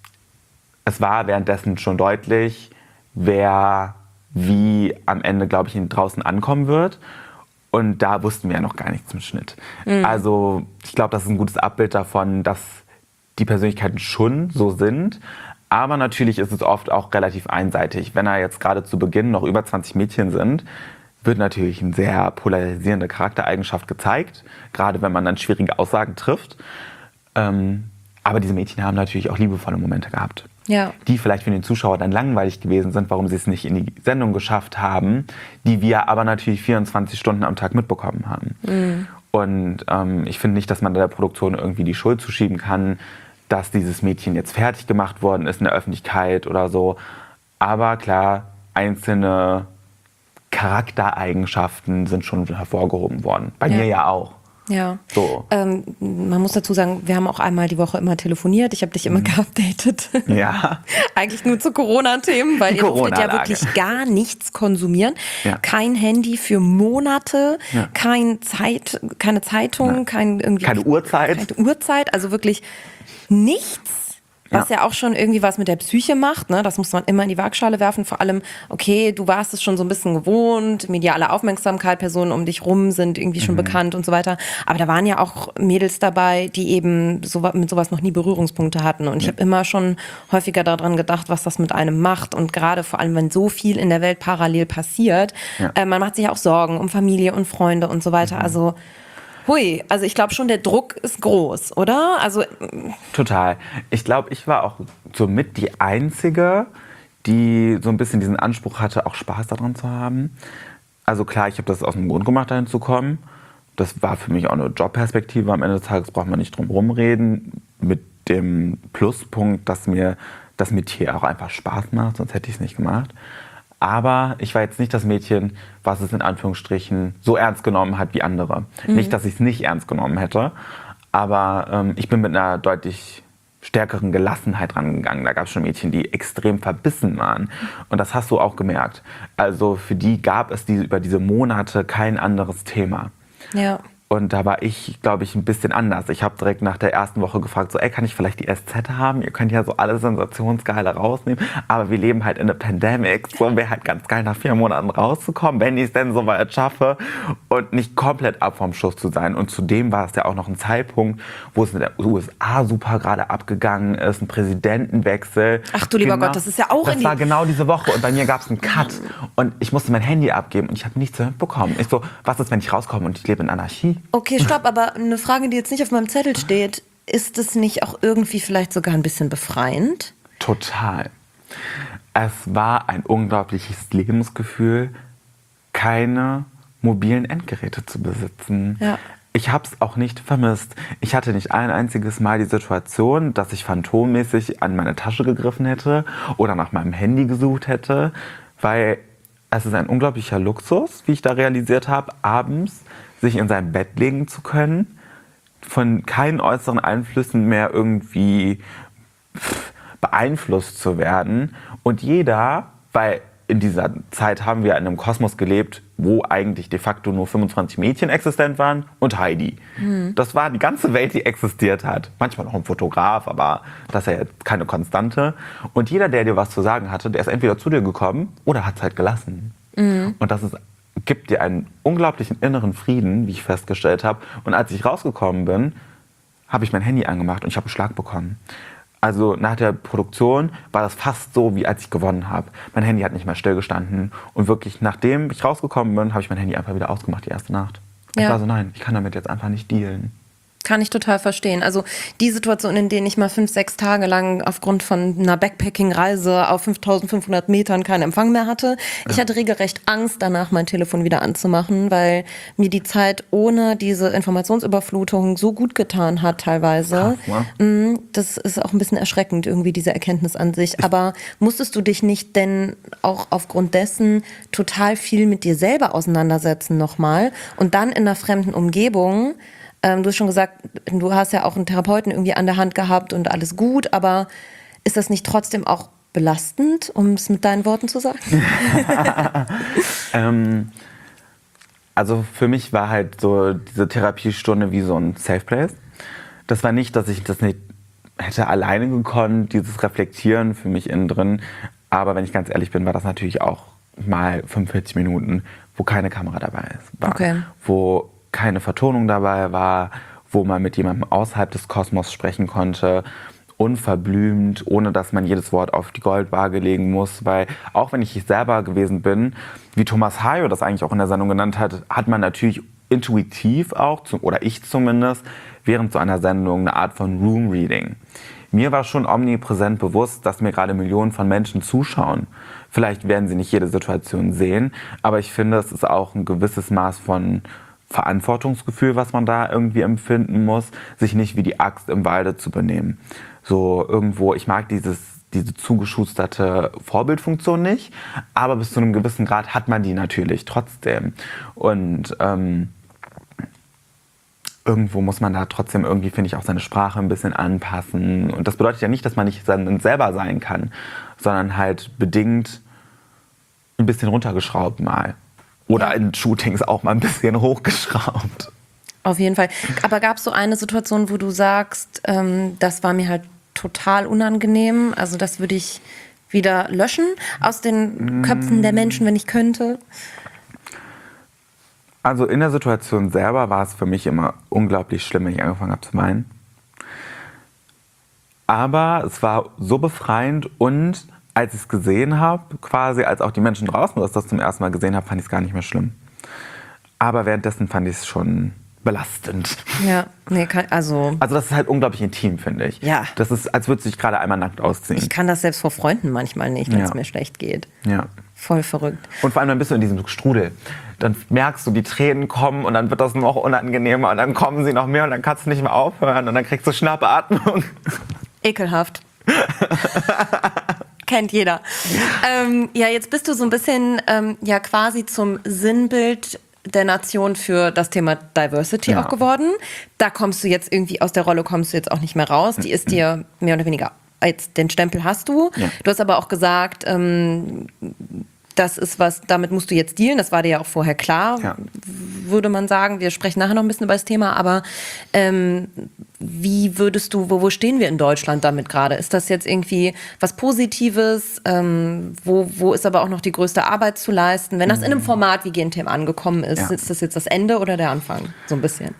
A: es war währenddessen schon deutlich, wer wie am Ende, glaube ich, draußen ankommen wird. Und da wussten wir ja noch gar nichts im Schnitt. Mhm. Also ich glaube, das ist ein gutes Abbild davon, dass die Persönlichkeiten schon so sind. Aber natürlich ist es oft auch relativ einseitig. Wenn da jetzt gerade zu Beginn noch über zwanzig Mädchen sind, wird natürlich eine sehr polarisierende Charaktereigenschaft gezeigt, gerade wenn man dann schwierige Aussagen trifft. Ähm, aber diese Mädchen haben natürlich auch liebevolle Momente gehabt,
D: ja.
A: die vielleicht für den Zuschauer dann langweilig gewesen sind, warum sie es nicht in die Sendung geschafft haben, die wir aber natürlich vierundzwanzig Stunden am Tag mitbekommen haben. Mhm. Und ähm, ich finde nicht, dass man der Produktion irgendwie die Schuld zuschieben kann, dass dieses Mädchen jetzt fertig gemacht worden ist in der Öffentlichkeit oder so. Aber klar, einzelne Charaktereigenschaften sind schon hervorgehoben worden. Bei ja. mir ja auch.
D: Ja.
A: So.
D: Ähm, man muss dazu sagen, wir haben auch einmal die Woche immer telefoniert. Ich habe dich immer mhm. geupdatet.
A: Ja.
D: Eigentlich nur zu Corona-Themen, weil ihr durftet ja wirklich gar nichts konsumieren. Ja. Kein Handy für Monate, ja. kein Zeit, keine Zeitung, ja. kein irgendwie
A: keine Uhrzeit.
D: Keine Uhrzeit, also wirklich nichts. Was ja. ja auch schon irgendwie was mit der Psyche macht, ne? Das muss man immer in die Waagschale werfen. Vor allem, okay, du warst es schon so ein bisschen gewohnt, mediale Aufmerksamkeit, Personen um dich rum sind irgendwie schon mhm. bekannt und so weiter. Aber da waren ja auch Mädels dabei, die eben so, mit sowas noch nie Berührungspunkte hatten. Und ich ja. habe immer schon häufiger daran gedacht, was das mit einem macht. Und gerade vor allem, wenn so viel in der Welt parallel passiert, ja. äh, man macht sich auch Sorgen um Familie und Freunde und so weiter. Mhm. Also hui, also ich glaube schon, der Druck ist groß, oder? Also
A: total. Ich glaube, ich war auch somit die Einzige, die so ein bisschen diesen Anspruch hatte, auch Spaß daran zu haben. Also klar, ich habe das aus dem Grund gemacht, dahin zu kommen. Das war für mich auch eine Jobperspektive. Am Ende des Tages braucht man nicht drum rumreden. Mit dem Pluspunkt, dass mir das Metier auch einfach Spaß macht, sonst hätte ich es nicht gemacht. Aber ich war jetzt nicht das Mädchen, was es in Anführungsstrichen so ernst genommen hat wie andere. Mhm. Nicht, dass ich es nicht ernst genommen hätte, aber ähm, ich bin mit einer deutlich stärkeren Gelassenheit rangegangen. Da gab es schon Mädchen, die extrem verbissen waren. Und das hast du auch gemerkt. Also für die gab es diese, über diese Monate kein anderes Thema.
D: Ja.
A: Und da war ich, glaube ich, ein bisschen anders. Ich habe direkt nach der ersten Woche gefragt, so, ey, kann ich vielleicht die S Z haben? Ihr könnt ja so alle Sensationsgeile rausnehmen. Aber wir leben halt in einer Pandemic. So wäre halt ganz geil, nach vier Monaten rauszukommen, wenn ich es denn so weit schaffe. Und nicht komplett ab vom Schuss zu sein. Und zudem war es ja auch noch ein Zeitpunkt, wo es mit der U S A super gerade abgegangen ist. Ein Präsidentenwechsel.
D: Ach du lieber
A: genau,
D: Gott, das ist ja auch
A: Das
D: in die
A: war genau diese Woche. Und bei mir gab es einen Cut. Und ich musste mein Handy abgeben. Und ich habe nichts bekommen. Ich so, was ist, wenn ich rauskomme und ich lebe in Anarchie?
D: Okay, stopp, aber eine Frage, die jetzt nicht auf meinem Zettel steht, ist es nicht auch irgendwie vielleicht sogar ein bisschen befreiend?
A: Total. Es war ein unglaubliches Lebensgefühl, keine mobilen Endgeräte zu besitzen.
D: Ja.
A: Ich habe es auch nicht vermisst. Ich hatte nicht ein einziges Mal die Situation, dass ich phantommäßig an meine Tasche gegriffen hätte oder nach meinem Handy gesucht hätte, weil es ist ein unglaublicher Luxus, wie ich da realisiert habe, abends sich in sein Bett legen zu können, von keinen äußeren Einflüssen mehr irgendwie beeinflusst zu werden. Und jeder, weil in dieser Zeit haben wir in einem Kosmos gelebt, wo eigentlich de facto nur fünfundzwanzig Mädchen existent waren und Heidi. Mhm. Das war die ganze Welt, die existiert hat. Manchmal noch ein Fotograf, aber das ist ja jetzt keine Konstante. Und jeder, der dir was zu sagen hatte, der ist entweder zu dir gekommen oder hat es halt gelassen. Mhm. Und das ist gibt dir einen unglaublichen inneren Frieden, wie ich festgestellt habe. Und als ich rausgekommen bin, habe ich mein Handy angemacht und ich habe einen Schlag bekommen. Also nach der Produktion war das fast so, wie als ich gewonnen habe. Mein Handy hat nicht mehr stillgestanden. Und wirklich, nachdem ich rausgekommen bin, habe ich mein Handy einfach wieder ausgemacht, die erste Nacht. Ja. Ich war so, nein, ich kann damit jetzt einfach nicht dealen.
D: Kann ich total verstehen. Also die Situation, in denen ich mal fünf, sechs Tage lang aufgrund von einer Backpacking-Reise auf fünftausendfünfhundert Metern keinen Empfang mehr hatte. Ja. Ich hatte regelrecht Angst, danach mein Telefon wieder anzumachen, weil mir die Zeit ohne diese Informationsüberflutung so gut getan hat teilweise. Krass, ja. Das ist auch ein bisschen erschreckend, irgendwie diese Erkenntnis an sich. Aber musstest du dich nicht denn auch aufgrund dessen total viel mit dir selber auseinandersetzen nochmal und dann in einer fremden Umgebung? Ähm, du hast schon gesagt, du hast ja auch einen Therapeuten irgendwie an der Hand gehabt und alles gut, aber ist das nicht trotzdem auch belastend, um es mit deinen Worten zu sagen?
A: ähm, also für mich war halt so diese Therapiestunde wie so ein Safe Place. Das war nicht, dass ich das nicht hätte alleine gekonnt, dieses Reflektieren für mich innen drin, aber wenn ich ganz ehrlich bin, war das natürlich auch mal fünfundvierzig Minuten, wo keine Kamera dabei ist, war,
D: okay.
A: wo keine Vertonung dabei war, wo man mit jemandem außerhalb des Kosmos sprechen konnte, unverblümt, ohne dass man jedes Wort auf die Goldwaage legen muss, weil auch wenn ich ich selber gewesen bin, wie Thomas Hayo das eigentlich auch in der Sendung genannt hat, hat man natürlich intuitiv auch, oder ich zumindest, während so einer Sendung eine Art von Room Reading. Mir war schon omnipräsent bewusst, dass mir gerade Millionen von Menschen zuschauen. Vielleicht werden sie nicht jede Situation sehen, aber ich finde, es ist auch ein gewisses Maß von Verantwortungsgefühl, was man da irgendwie empfinden muss, sich nicht wie die Axt im Walde zu benehmen. So irgendwo, ich mag dieses, diese zugeschusterte Vorbildfunktion nicht, aber bis zu einem gewissen Grad hat man die natürlich trotzdem. Und ähm, irgendwo muss man da trotzdem irgendwie, finde ich, auch seine Sprache ein bisschen anpassen. Und das bedeutet ja nicht, dass man nicht selber sein kann, sondern halt bedingt ein bisschen runtergeschraubt mal. Oder in Shootings auch mal ein bisschen hochgeschraubt.
D: Auf jeden Fall. Aber gab es so eine Situation, wo du sagst, ähm, das war mir halt total unangenehm. Also das würde ich wieder löschen aus den Köpfen der Menschen, wenn ich könnte.
A: Also in der Situation selber war es für mich immer unglaublich schlimm, wenn ich angefangen habe zu weinen. Aber es war so befreiend und als ich es gesehen habe, quasi als auch die Menschen draußen das zum ersten Mal gesehen haben, fand ich es gar nicht mehr schlimm. Aber währenddessen fand ich es schon belastend.
D: Ja, nee, kann, also...
A: Also das ist halt unglaublich intim, finde ich.
D: Ja.
A: Das ist, als würdest du dich gerade einmal nackt ausziehen.
D: Ich kann das selbst vor Freunden manchmal nicht, wenn es
A: Ja.
D: mir schlecht geht.
A: Ja.
D: Voll verrückt.
A: Und vor allem dann bist du in diesem Strudel. Dann merkst du, die Tränen kommen und dann wird das noch unangenehmer und dann kommen sie noch mehr und dann kannst du nicht mehr aufhören und dann kriegst du Schnappatmung.
D: Ekelhaft. Kennt jeder. Ähm, ja, jetzt bist du so ein bisschen ähm, ja quasi zum Sinnbild der Nation für das Thema Diversity
A: Ja.
D: auch geworden. Da kommst du jetzt irgendwie, aus der Rolle kommst du jetzt auch nicht mehr raus. Die ist dir mehr oder weniger, jetzt den Stempel hast du.
A: Ja.
D: Du hast aber auch gesagt, ähm, das ist was, damit musst du jetzt dealen. Das war dir ja auch vorher klar,
A: Ja.
D: würde man sagen. Wir sprechen nachher noch ein bisschen über das Thema, aber ähm, wie würdest du, wo, wo stehen wir in Deutschland damit gerade? Ist das jetzt irgendwie was Positives? Ähm, wo, wo ist aber auch noch die größte Arbeit zu leisten? Wenn das in einem Format wie G N T M angekommen ist,
A: Ja.
D: ist das jetzt das Ende oder der Anfang? So ein bisschen.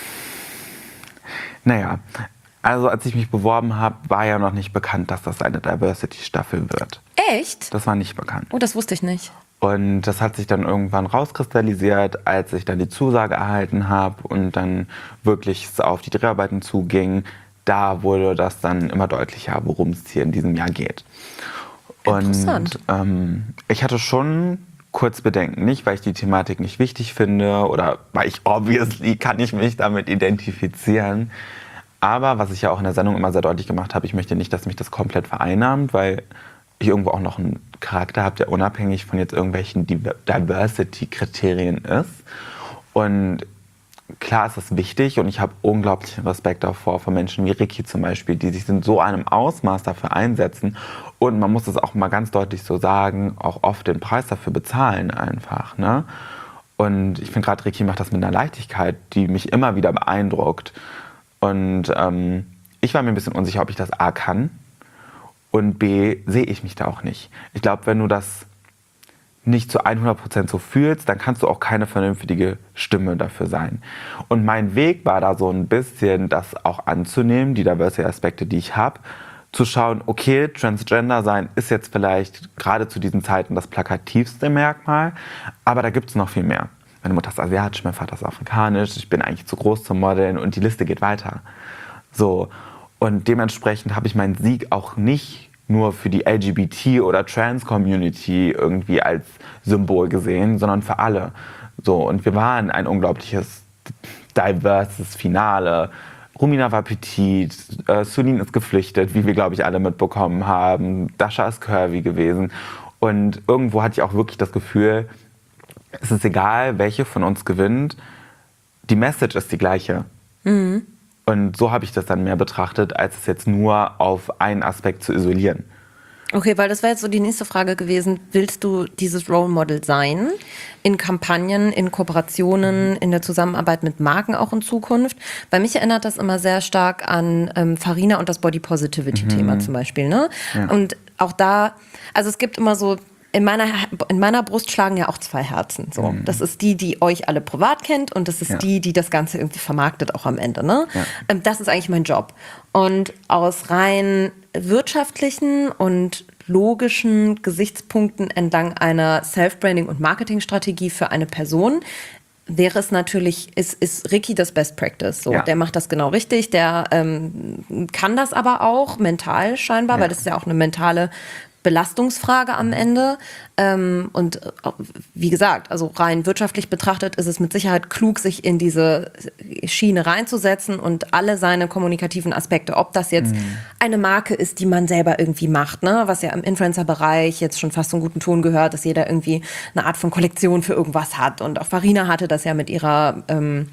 A: Naja, also als ich mich beworben habe, war ja noch nicht bekannt, dass das eine Diversity-Staffel wird.
D: Echt?
A: Das war nicht bekannt.
D: Oh, das wusste ich nicht.
A: Und das hat sich dann irgendwann rauskristallisiert, als ich dann die Zusage erhalten habe und dann wirklich auf die Dreharbeiten zuging. Da wurde das dann immer deutlicher, worum es hier in diesem Jahr geht.
D: Interessant.
A: Und ähm, ich hatte schon kurz Bedenken, nicht weil ich die Thematik nicht wichtig finde oder weil ich obviously kann ich mich damit identifizieren. Aber was ich ja auch in der Sendung immer sehr deutlich gemacht habe, ich möchte nicht, dass mich das komplett vereinnahmt, weil ich irgendwo auch noch einen Charakter habe, der unabhängig von jetzt irgendwelchen Diversity-Kriterien ist. Und klar ist das wichtig und ich habe unglaublichen Respekt davor von Menschen wie Ricky zum Beispiel, die sich in so einem Ausmaß dafür einsetzen und man muss das auch mal ganz deutlich so sagen, auch oft den Preis dafür bezahlen einfach, ne? Und ich finde gerade Ricky macht das mit einer Leichtigkeit, die mich immer wieder beeindruckt. Und ähm, ich war mir ein bisschen unsicher, ob ich das A kann und B sehe ich mich da auch nicht. Ich glaube, wenn du das nicht zu hundert Prozent so fühlst, dann kannst du auch keine vernünftige Stimme dafür sein. Und mein Weg war da so ein bisschen, das auch anzunehmen, die Diversity-Aspekte, die ich habe, zu schauen, okay, Transgender sein ist jetzt vielleicht gerade zu diesen Zeiten das plakativste Merkmal, aber da gibt es noch viel mehr. Meine Mutter ist asiatisch, mein Vater ist afrikanisch, ich bin eigentlich zu groß zum Modeln und die Liste geht weiter. So. Und dementsprechend habe ich meinen Sieg auch nicht nur für die L G B T- oder Trans-Community irgendwie als Symbol gesehen, sondern für alle. So, und wir waren ein unglaubliches, diverses Finale. Romina war petit, äh, Sunin ist geflüchtet, wie wir, glaube ich, alle mitbekommen haben. Dasha ist curvy gewesen. Und irgendwo hatte ich auch wirklich das Gefühl, es ist egal, welche von uns gewinnt, die Message ist die gleiche.
D: Mhm.
A: Und so habe ich das dann mehr betrachtet, als es jetzt nur auf einen Aspekt zu isolieren.
D: Okay, weil das wäre jetzt so die nächste Frage gewesen. Willst du dieses Role Model sein? In Kampagnen, in Kooperationen, in der Zusammenarbeit mit Marken auch in Zukunft? Weil mich erinnert das immer sehr stark an ähm, Farina und das Body Positivity-Thema zum Beispiel. Ne?
A: Ja.
D: Und auch da, also es gibt immer so, in meiner, in meiner Brust schlagen ja auch zwei Herzen. So. Mhm. Das ist die, die euch alle privat kennt und das ist
A: ja.
D: die, die das Ganze irgendwie vermarktet auch am Ende. Ne?
A: Ja.
D: Ähm, das ist eigentlich mein Job. Und aus rein wirtschaftlichen und logischen Gesichtspunkten entlang einer Self-Branding- und Marketingstrategie für eine Person wäre es natürlich, ist, ist Ricky das Best Practice. So.
A: Ja.
D: Der macht das genau richtig, der ähm, kann das aber auch mental scheinbar,
A: Ja.
D: weil das ist ja auch eine mentale Belastungsfrage am Ende. Ähm, und äh, wie gesagt, also rein wirtschaftlich betrachtet ist es mit Sicherheit klug, sich in diese Schiene reinzusetzen und alle seine kommunikativen Aspekte, ob das jetzt mhm. eine Marke ist, die man selber irgendwie macht, ne? Was ja im Influencer-Bereich jetzt schon fast so einen guten Ton gehört, dass jeder irgendwie eine Art von Kollektion für irgendwas hat. Und auch Farina hatte das ja mit ihrer ähm,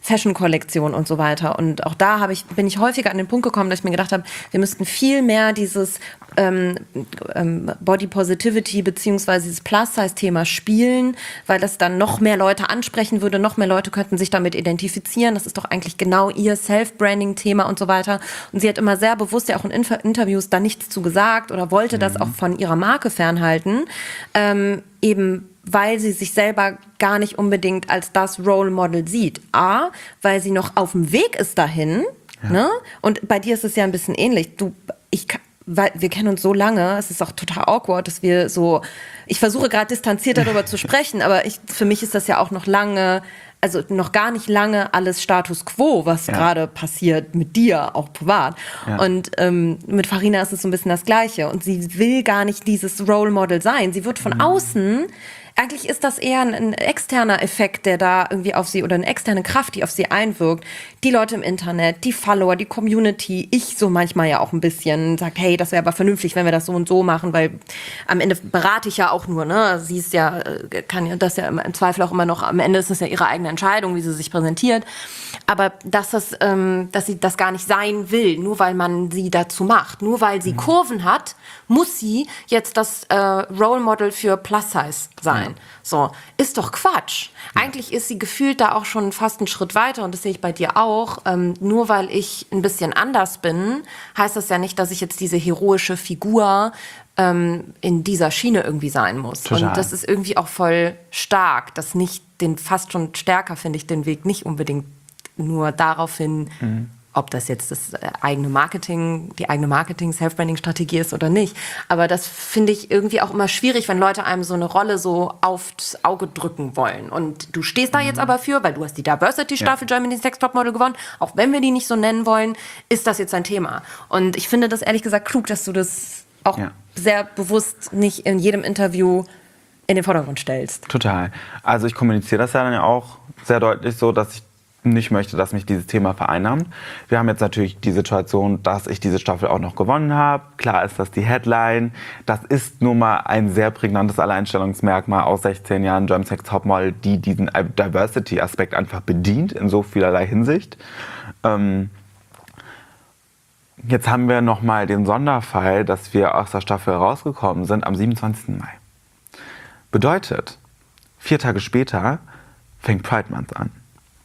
D: Fashion-Kollektion und so weiter. Und auch da habe ich, bin ich häufiger an den Punkt gekommen, dass ich mir gedacht habe, wir müssten viel mehr dieses ähm, ähm, Body Positivity beziehungsweise dieses Plus-Size-Thema spielen, weil das dann noch mehr Leute ansprechen würde, noch mehr Leute könnten sich damit identifizieren. Das ist doch eigentlich genau ihr Self-Branding-Thema und so weiter. Und sie hat immer sehr bewusst ja auch in Inter- Interviews da nichts zu gesagt oder wollte mhm. das auch von ihrer Marke fernhalten, ähm, eben weil sie sich selber gar nicht unbedingt als das Role Model sieht. A, weil sie noch auf dem Weg ist dahin, ja. ne? Und bei dir ist es ja ein bisschen ähnlich. Du, ich weil wir kennen uns so lange, es ist auch total awkward, dass wir so, ich versuche gerade distanziert darüber zu sprechen, aber ich, für mich ist das ja auch noch lange, also noch gar nicht lange alles Status Quo, was ja. gerade passiert mit dir, auch privat. Ja. Und ähm, mit Farina ist es so ein bisschen das Gleiche. Und sie will gar nicht dieses Role Model sein. Sie wird von mhm. außen, eigentlich ist das eher ein, ein externer Effekt, der da irgendwie auf sie, oder eine externe Kraft, die auf sie einwirkt. Die Leute im Internet, die Follower, die Community, ich so manchmal ja auch ein bisschen, sag, hey, das wäre aber vernünftig, wenn wir das so und so machen, weil am Ende berate ich ja auch nur, ne? Sie ist ja, kann ja das ja im Zweifel auch immer noch, am Ende ist es ja ihre eigene Entscheidung, wie sie sich präsentiert. Aber dass, das, ähm, dass sie das gar nicht sein will, nur weil man sie dazu macht, nur weil sie mhm. Kurven hat, muss sie jetzt das äh, Role Model für Plus Size sein. Ja. So, ist doch Quatsch. Ja. Eigentlich ist sie gefühlt da auch schon fast einen Schritt weiter und das sehe ich bei dir auch. Ähm, nur weil ich ein bisschen anders bin, heißt das ja nicht, dass ich jetzt diese heroische Figur ähm, in dieser Schiene irgendwie sein muss. Total. Und das ist irgendwie auch voll stark, dass nicht den, fast schon stärker finde ich den Weg nicht unbedingt nur darauf hin, mhm. ob das jetzt das eigene Marketing, die eigene Marketing-Self-Branding-Strategie ist oder nicht. Aber das finde ich irgendwie auch immer schwierig, wenn Leute einem so eine Rolle so aufs Auge drücken wollen. Und du stehst da mhm. jetzt aber für, weil du hast die Diversity-Staffel ja. Germany's Next Topmodel gewonnen. Auch wenn wir die nicht so nennen wollen, ist das jetzt ein Thema. Und ich finde das ehrlich gesagt klug, dass du das auch ja. sehr bewusst nicht in jedem Interview in den Vordergrund stellst.
A: Total. Also ich kommuniziere das ja dann ja auch sehr deutlich so, dass ich nicht möchte, dass mich dieses Thema vereinnahmt. Wir haben jetzt natürlich die Situation, dass ich diese Staffel auch noch gewonnen habe. Klar ist das die Headline. Das ist nun mal ein sehr prägnantes Alleinstellungsmerkmal aus sechzehn Jahren Germany's Next Topmodel, die diesen Diversity-Aspekt einfach bedient in so vielerlei Hinsicht. Ähm jetzt haben wir noch mal den Sonderfall, dass wir aus der Staffel rausgekommen sind am siebenundzwanzigsten Mai. Bedeutet, vier Tage später fängt Pride Month an.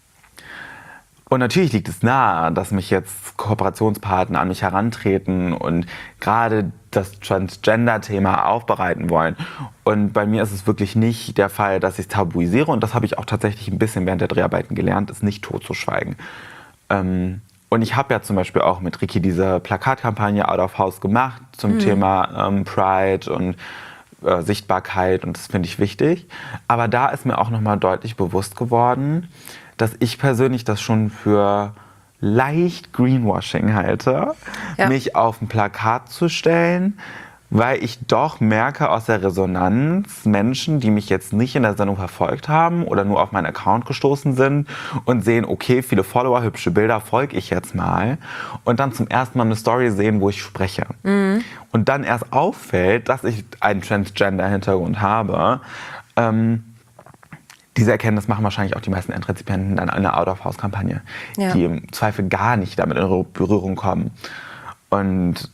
A: Und natürlich liegt es nahe, dass mich jetzt Kooperationspartner an mich herantreten und gerade das Transgender-Thema aufbereiten wollen. Und bei mir ist es wirklich nicht der Fall, dass ich es tabuisiere. Und das habe ich auch tatsächlich ein bisschen während der Dreharbeiten gelernt, ist nicht totzuschweigen. Ähm, und ich habe ja zum Beispiel auch mit Ricky diese Plakatkampagne Out of House gemacht zum mhm. Thema ähm, Pride und äh, Sichtbarkeit. Und das finde ich wichtig. Aber da ist mir auch nochmal deutlich bewusst geworden, dass ich persönlich das schon für leicht Greenwashing halte, ja. mich auf ein Plakat zu stellen, weil ich doch merke aus der Resonanz Menschen, die mich jetzt nicht in der Sendung verfolgt haben oder nur auf meinen Account gestoßen sind und sehen, okay, viele Follower, hübsche Bilder, folge ich jetzt mal und dann zum ersten Mal eine Story sehen, wo ich spreche. Mhm. Und dann erst auffällt, dass ich einen Transgender-Hintergrund habe. Ähm, Diese Erkenntnis machen wahrscheinlich auch die meisten Endrezipienten dann in einer Out-of-House-Kampagne, ja. die im Zweifel gar nicht damit in Berührung kommen. Und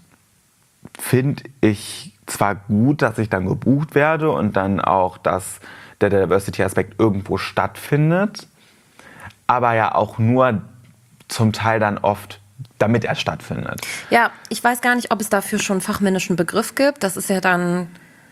A: finde ich zwar gut, dass ich dann gebucht werde und dann auch, dass der Diversity-Aspekt irgendwo stattfindet, aber ja auch nur zum Teil dann oft, damit er stattfindet.
D: Ja, ich weiß gar nicht, ob es dafür schon einen fachmännischen Begriff gibt. Das ist ja dann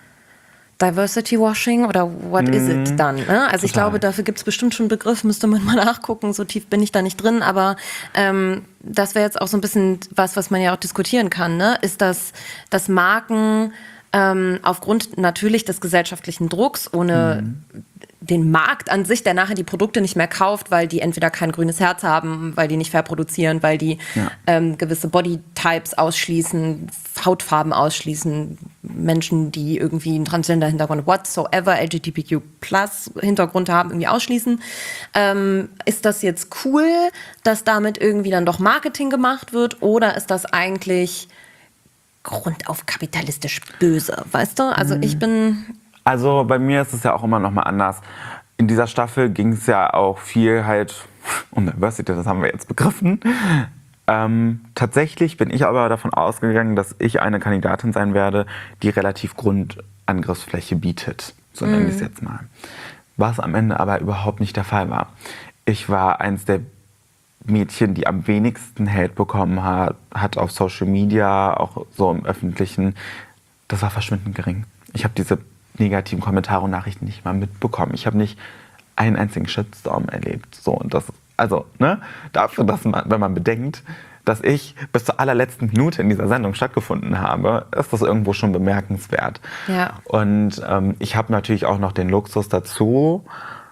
D: Diversity Washing oder what mm, is it dann? Ne? Also total. Ich glaube, dafür gibt es bestimmt schon einen Begriff, müsste man mal nachgucken, so tief bin ich da nicht drin, aber ähm, das wäre jetzt auch so ein bisschen was, was man ja auch diskutieren kann. Ne? Ist das, dass Marken ähm, aufgrund natürlich des gesellschaftlichen Drucks, ohne mm. den Markt an sich, der nachher die Produkte nicht mehr kauft, weil die entweder kein grünes Herz haben, weil die nicht fair produzieren, weil die ja. ähm, gewisse Bodytypes ausschließen, Hautfarben ausschließen, Menschen, die irgendwie einen Transgender-Hintergrund, whatsoever, L G B T Q plus Hintergrund haben, irgendwie ausschließen. Ähm, ist das jetzt cool, dass damit irgendwie dann doch Marketing gemacht wird, oder ist das eigentlich grundauf kapitalistisch böse, weißt du? Also ich bin...
A: Also bei mir ist es ja auch immer noch mal anders. In dieser Staffel ging es ja auch viel halt University, das haben wir jetzt begriffen. Ähm, tatsächlich bin ich aber davon ausgegangen, dass ich eine Kandidatin sein werde, die relativ Grundangriffsfläche bietet. So nenne ich es jetzt mal. Was am Ende aber überhaupt nicht der Fall war. Ich war eins der Mädchen, die am wenigsten Hate bekommen hat, hat auf Social Media, auch so im Öffentlichen. Das war verschwindend gering. Ich habe diese negativen Kommentare und Nachrichten nicht mal mitbekommen. Ich habe nicht einen einzigen Shitstorm erlebt. So, und das, also, ne, dafür, dass man, wenn man bedenkt, dass ich bis zur allerletzten Minute in dieser Sendung stattgefunden habe, ist das irgendwo schon bemerkenswert.
D: Ja.
A: Und ähm, ich habe natürlich auch noch den Luxus dazu,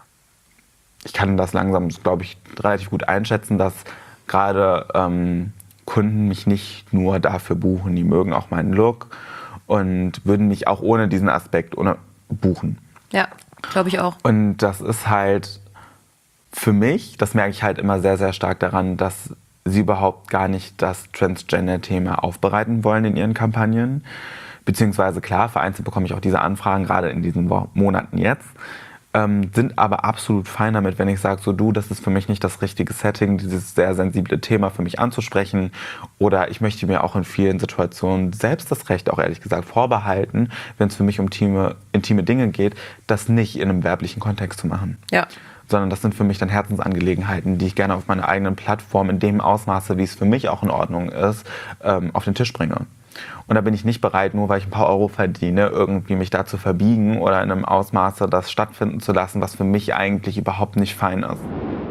A: ich kann das langsam, glaube ich, relativ gut einschätzen, dass gerade ähm, Kunden mich nicht nur dafür buchen, die mögen auch meinen Look und würden mich auch ohne diesen Aspekt ohne buchen.
D: Ja, glaube ich auch.
A: Und das ist halt für mich, das merke ich halt immer sehr, sehr stark daran, dass sie überhaupt gar nicht das Transgender-Thema aufbereiten wollen in ihren Kampagnen. Beziehungsweise klar, vereinzelt bekomme ich auch diese Anfragen, gerade in diesen Monaten jetzt. Ähm, sind aber absolut fein damit, wenn ich sage, so du, das ist für mich nicht das richtige Setting, dieses sehr sensible Thema für mich anzusprechen. Oder ich möchte mir auch in vielen Situationen selbst das Recht, auch ehrlich gesagt, vorbehalten, wenn es für mich um intime, intime Dinge geht, das nicht in einem werblichen Kontext zu machen.
D: Ja.
A: Sondern das sind für mich dann Herzensangelegenheiten, die ich gerne auf meiner eigenen Plattform in dem Ausmaße, wie es für mich auch in Ordnung ist, ähm, auf den Tisch bringe. Und da bin ich nicht bereit, nur weil ich ein paar Euro verdiene, irgendwie mich da zu verbiegen oder in einem Ausmaße das stattfinden zu lassen, was für mich eigentlich überhaupt nicht fein ist.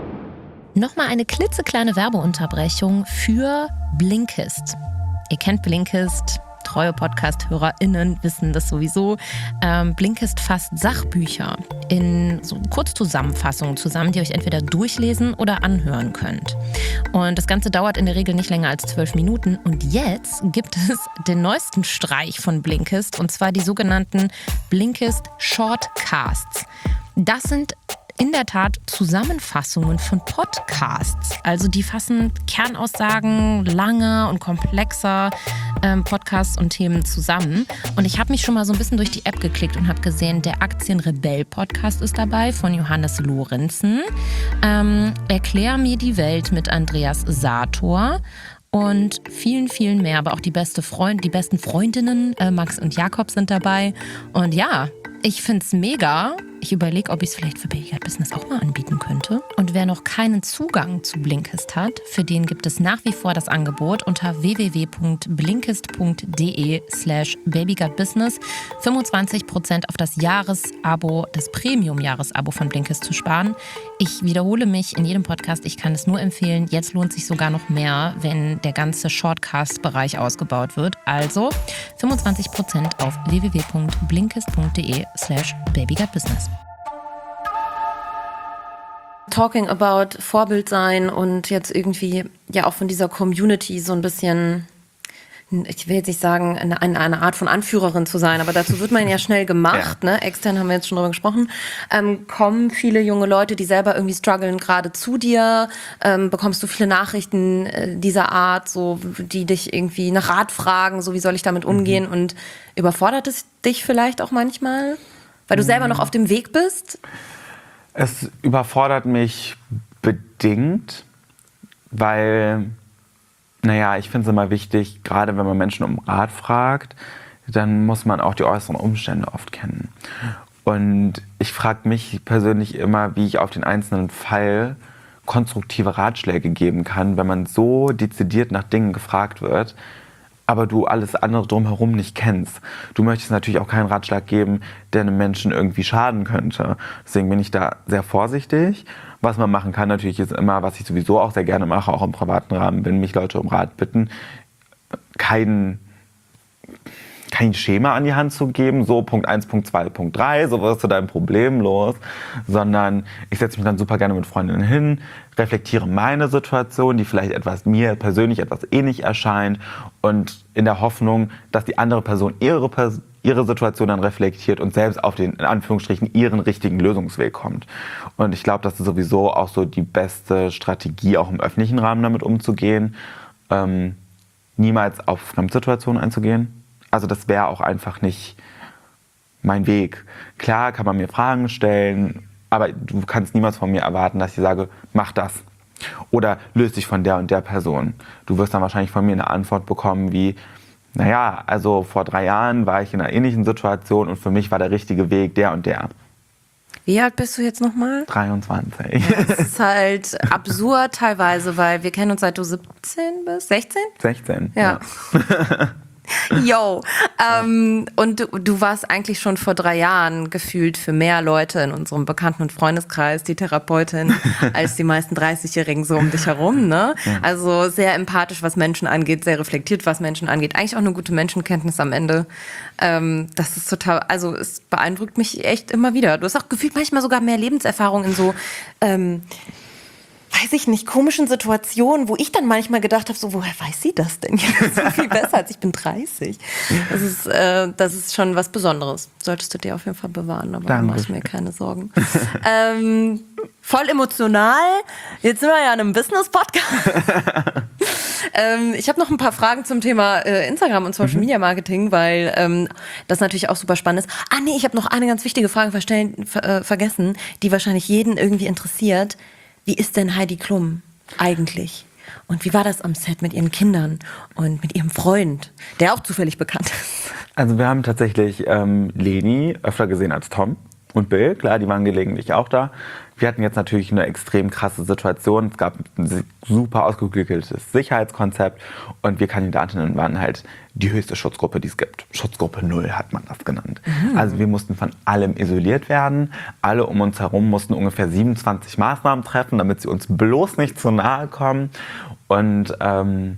B: Nochmal eine klitzekleine Werbeunterbrechung für Blinkist. Ihr kennt Blinkist. Treue Podcast-HörerInnen wissen das sowieso. Ähm, Blinkist fasst Sachbücher in so Kurzzusammenfassungen zusammen, die ihr euch entweder durchlesen oder anhören könnt. Und das Ganze dauert in der Regel nicht länger als zwölf Minuten. Und jetzt gibt es den neuesten Streich von Blinkist, und zwar die sogenannten Blinkist Shortcasts. Das sind in der Tat Zusammenfassungen von Podcasts. Also die fassen Kernaussagen langer und komplexer ähm, Podcasts und Themen zusammen. Und ich habe mich schon mal so ein bisschen durch die App geklickt und habe gesehen, der Aktienrebell-Podcast ist dabei von Johannes Lorenzen. Ähm, Erklär mir die Welt mit Andreas Sator. Und vielen, vielen mehr. Aber auch die, beste Freund, die besten Freundinnen, äh, Max und Jakob, sind dabei. Und ja, ich find's mega. Ich überlege, ob ich es vielleicht für Baby Got Business auch mal anbieten könnte. Und wer noch keinen Zugang zu Blinkist hat, für den gibt es nach wie vor das Angebot unter w w w punkt blinkist punkt d e slash babygotbusiness fünfundzwanzig Prozent auf das Jahresabo, das Premium-Jahresabo von Blinkist zu sparen. Ich wiederhole mich in jedem Podcast, ich kann es nur empfehlen. Jetzt lohnt sich sogar noch mehr, wenn der ganze Shortcast-Bereich ausgebaut wird. Also fünfundzwanzig Prozent auf w w w punkt blinkist punkt d e slash babygotbusiness.
D: Talking about Vorbild sein und jetzt irgendwie ja auch von dieser Community so ein bisschen, ich will jetzt nicht sagen, eine, eine Art von Anführerin zu sein, aber dazu wird man ja schnell gemacht, ja. Ne? Extern haben wir jetzt schon drüber gesprochen. Ähm, kommen viele junge Leute, die selber irgendwie strugglen, gerade zu dir? Ähm, bekommst du viele Nachrichten äh, dieser Art, so die dich irgendwie nach Rat fragen, so wie soll ich damit umgehen? Mhm. Und überfordert es dich vielleicht auch manchmal, weil du selber noch auf dem Weg bist?
A: Es überfordert mich bedingt, weil, naja, ich finde es immer wichtig, gerade wenn man Menschen um Rat fragt, dann muss man auch die äußeren Umstände oft kennen. Und ich frage mich persönlich immer, wie ich auf den einzelnen Fall konstruktive Ratschläge geben kann, wenn man so dezidiert nach Dingen gefragt wird, aber du alles andere drumherum nicht kennst. Du möchtest natürlich auch keinen Ratschlag geben, der einem Menschen irgendwie schaden könnte. Deswegen bin ich da sehr vorsichtig. Was man machen kann natürlich ist immer, was ich sowieso auch sehr gerne mache, auch im privaten Rahmen, wenn mich Leute um Rat bitten, kein, kein Schema an die Hand zu geben, so Punkt eins, Punkt zwei, Punkt drei, so wirst du dein Problem los, sondern ich setze mich dann super gerne mit Freundinnen hin, reflektiere meine Situation, die vielleicht etwas mir persönlich etwas ähnlich erscheint und in der Hoffnung, dass die andere Person ihre, ihre Situation dann reflektiert und selbst auf den, in Anführungsstrichen, ihren richtigen Lösungsweg kommt. Und ich glaube, das ist sowieso auch so die beste Strategie, auch im öffentlichen Rahmen damit umzugehen, ähm, niemals auf Fremdsituationen einzugehen. Also das wäre auch einfach nicht mein Weg. Klar kann man mir Fragen stellen, aber du kannst niemals von mir erwarten, dass ich sage, mach das, Oder löst dich von der und der Person. Du wirst dann wahrscheinlich von mir eine Antwort bekommen wie, naja, also vor drei Jahren war ich in einer ähnlichen Situation und für mich war der richtige Weg der und der.
D: Wie alt bist du jetzt nochmal?
A: dreiundzwanzig.
D: Das ist halt absurd teilweise, weil wir kennen uns seit du siebzehn bist. sechzehn?
A: sechzehn.
D: Ja. Yo. Ähm, und du, du warst eigentlich schon vor drei Jahren gefühlt für mehr Leute in unserem Bekannten- und Freundeskreis die Therapeutin als die meisten dreißigjährigen so um dich herum. Ne?
A: Ja.
D: Also sehr empathisch, was Menschen angeht, sehr reflektiert, was Menschen angeht. Eigentlich auch eine gute Menschenkenntnis am Ende. Ähm, das ist total, also es beeindruckt mich echt immer wieder. Du hast auch gefühlt manchmal sogar mehr Lebenserfahrung in so... Ähm, weiß ich nicht, komischen Situationen, wo ich dann manchmal gedacht habe, so, woher weiß sie das denn? So viel besser als ich bin dreißig. Das ist, äh, das ist schon was Besonderes. Solltest du dir auf jeden Fall bewahren, aber da mache ich mir keine Sorgen. ähm, voll emotional. Jetzt sind wir ja in einem Business-Podcast. ähm, ich habe noch ein paar Fragen zum Thema äh, Instagram und Social Media Marketing, weil ähm, das natürlich auch super spannend ist. Ah nee, ich habe noch eine ganz wichtige Frage verstellen, ver, äh, vergessen, die wahrscheinlich jeden irgendwie interessiert. Wie ist denn Heidi Klum eigentlich? Und wie war das am Set mit ihren Kindern und mit ihrem Freund, der auch zufällig bekannt ist?
A: Also wir haben tatsächlich ähm, Leni öfter gesehen als Tom und Bill. Klar, die waren gelegentlich auch da. Wir hatten jetzt natürlich eine extrem krasse Situation. Es gab ein super ausgeklügeltes Sicherheitskonzept und wir Kandidatinnen waren halt die höchste Schutzgruppe, die es gibt. Schutzgruppe null hat man das genannt. Mhm. Also wir mussten von allem isoliert werden. Alle um uns herum mussten ungefähr siebenundzwanzig Maßnahmen treffen, damit sie uns bloß nicht zu nahe kommen. Und ähm,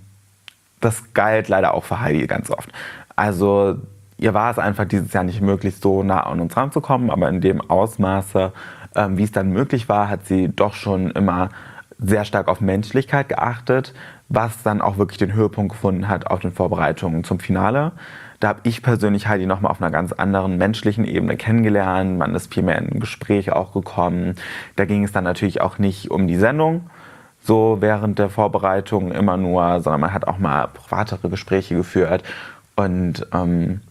A: das galt leider auch für Heidi ganz oft. Also ihr war es einfach dieses Jahr nicht möglich, so nah an uns ranzukommen, aber in dem Ausmaße, ähm, wie es dann möglich war, hat sie doch schon immer sehr stark auf Menschlichkeit geachtet, was dann auch wirklich den Höhepunkt gefunden hat auf den Vorbereitungen zum Finale. Da habe ich persönlich Heidi nochmal auf einer ganz anderen menschlichen Ebene kennengelernt. Man ist viel mehr in ein Gespräch auch gekommen. Da ging es dann natürlich auch nicht um die Sendung, so während der Vorbereitung immer nur, sondern man hat auch mal privatere Gespräche geführt. Und ähm,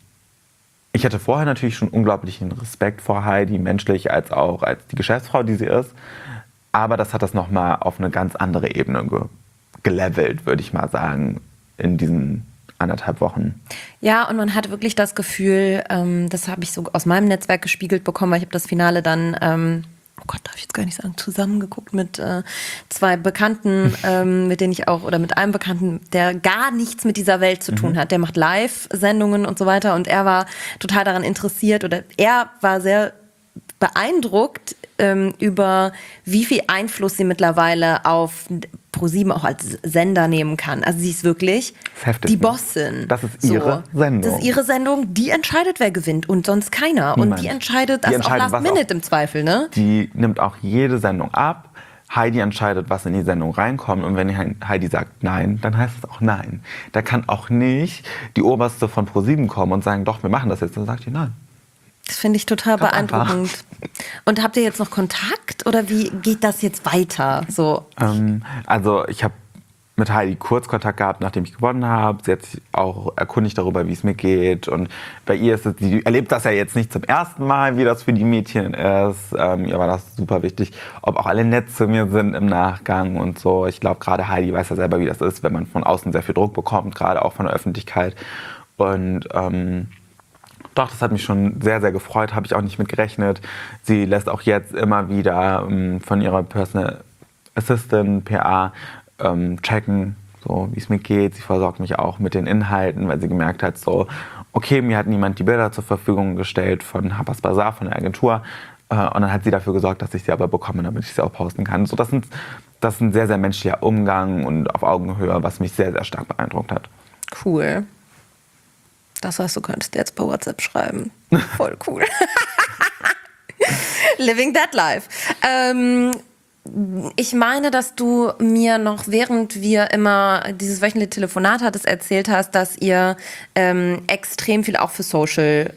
A: ich hatte vorher natürlich schon unglaublichen Respekt vor Heidi, menschlich als auch als die Geschäftsfrau, die sie ist. Aber das hat das nochmal auf eine ganz andere Ebene ge- gelevelt, würde ich mal sagen, in diesen anderthalb Wochen.
D: Ja, und man hat wirklich das Gefühl, ähm, das habe ich so aus meinem Netzwerk gespiegelt bekommen, weil ich habe das Finale dann, ähm, oh Gott, darf ich jetzt gar nicht sagen, zusammengeguckt mit äh, zwei Bekannten, ähm, mit denen ich auch, oder mit einem Bekannten, der gar nichts mit dieser Welt zu tun hat. Der macht Live-Sendungen und so weiter und er war total daran interessiert oder er war sehr beeindruckt ähm, über wie viel Einfluss sie mittlerweile auf ProSieben auch als Sender nehmen kann. Also sie ist wirklich
A: heftig,
D: die
A: ne?
D: Bossin.
A: Das ist ihre
D: so.
A: Sendung.
D: Das ist ihre Sendung, die entscheidet, wer gewinnt und sonst keiner.
A: Niemand.
D: Und die entscheidet das
A: Die
D: auch
A: entscheidet,
D: last
A: was
D: minute
A: auch-
D: im Zweifel, ne?
A: Die nimmt auch jede Sendung ab. Heidi entscheidet, was in die Sendung reinkommt. Und wenn Heidi sagt nein, dann heißt es auch nein. Da kann auch nicht die Oberste von ProSieben kommen und sagen, doch, wir machen das jetzt. Dann sagt die nein.
D: Das finde ich total
A: Ganz
D: beeindruckend. Und habt ihr jetzt noch Kontakt oder wie geht das jetzt weiter? So.
A: Ähm, also ich habe mit Heidi kurz Kontakt gehabt, nachdem ich gewonnen habe. Sie hat sich auch erkundigt darüber, wie es mir geht. Und bei ihr ist es, sie erlebt das ja jetzt nicht zum ersten Mal, wie das für die Mädchen ist. Ähm, ihr war das super wichtig, ob auch alle nett zu mir sind im Nachgang und so. Ich glaube, gerade Heidi weiß ja selber, wie das ist, wenn man von außen sehr viel Druck bekommt, gerade auch von der Öffentlichkeit. Und ähm, doch, das hat mich schon sehr, sehr gefreut, habe ich auch nicht mit gerechnet. Sie lässt auch jetzt immer wieder ähm, von ihrer Personal Assistant, P A, ähm, checken, so wie es mir geht. Sie versorgt mich auch mit den Inhalten, weil sie gemerkt hat, so, okay, mir hat niemand die Bilder zur Verfügung gestellt von Harper's Bazaar, von der Agentur. Äh, und dann hat sie dafür gesorgt, dass ich sie aber bekomme, damit ich sie auch posten kann. So, das, sind, das ist ein sehr, sehr menschlicher Umgang und auf Augenhöhe, was mich sehr, sehr stark beeindruckt hat.
D: Cool. Das heißt, du könntest jetzt per WhatsApp schreiben. Voll cool. Living that life. Ähm, ich meine, dass du mir noch, während wir immer dieses wöchentliche Telefonat hattest, erzählt hast, dass ihr ähm, extrem viel auch für Social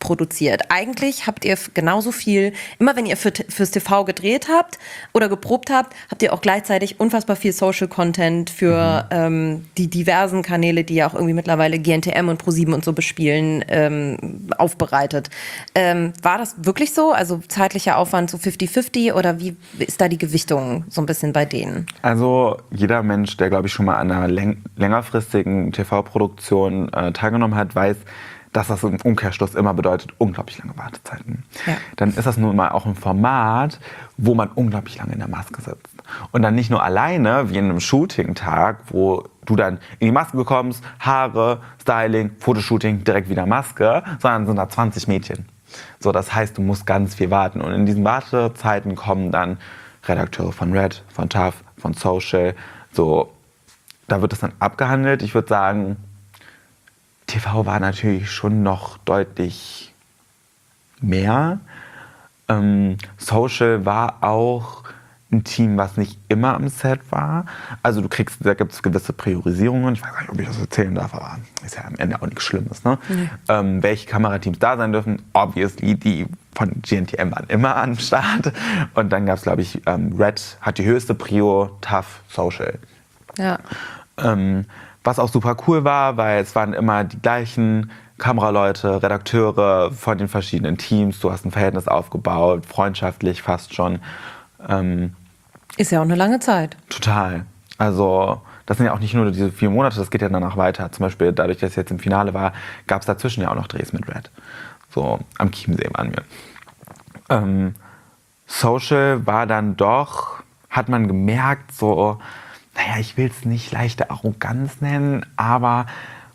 D: produziert. Eigentlich habt ihr f- genauso viel, immer wenn ihr für, fürs T V gedreht habt oder geprobt habt, habt ihr auch gleichzeitig unfassbar viel Social Content für mhm. ähm, die diversen Kanäle, die ja auch irgendwie mittlerweile G N T M und ProSieben und so bespielen, ähm, aufbereitet. Ähm, war das wirklich so? Also zeitlicher Aufwand so fifty fifty oder wie ist da die Gewichtung so ein bisschen bei denen?
A: Also jeder Mensch, der glaube ich schon mal an einer läng- längerfristigen T V-Produktion äh, teilgenommen hat, weiß, dass das im Umkehrschluss immer bedeutet, unglaublich lange Wartezeiten. Ja. Dann ist das nun mal auch ein Format, wo man unglaublich lange in der Maske sitzt. Und dann nicht nur alleine, wie in einem Shooting-Tag, wo du dann in die Maske kommst, Haare, Styling, Fotoshooting, direkt wieder Maske, sondern sind da zwanzig Mädchen. So, das heißt, du musst ganz viel warten. Und in diesen Wartezeiten kommen dann Redakteure von Red, von T A F, von Social. So, da wird das dann abgehandelt. Ich würde sagen, T V war natürlich schon noch deutlich mehr. Ähm, Social war auch ein Team, was nicht immer am Set war. Also du kriegst, da gibt es gewisse Priorisierungen. Ich weiß gar nicht, ob ich das erzählen darf, aber ist ja am Ende auch nichts Schlimmes. Ne? Mhm. Ähm, welche Kamerateams da sein dürfen, obviously die von G N T M waren immer am Start. Und dann gab es, glaube ich, ähm, Red hat die höchste Prio, T A F, Social.
D: Ja.
A: Ähm, was auch super cool war, weil es waren immer die gleichen Kameraleute, Redakteure von den verschiedenen Teams. Du hast ein Verhältnis aufgebaut, freundschaftlich fast schon. Ähm,
D: Ist ja auch eine lange Zeit.
A: Total. Also das sind ja auch nicht nur diese vier Monate, das geht ja danach weiter. Zum Beispiel dadurch, dass ich jetzt im Finale war, gab es dazwischen ja auch noch Drehs mit Red. So am Chiemsee waren wir. Ähm, Social war dann doch, hat man gemerkt, so, naja, ich will es nicht leichte Arroganz nennen, aber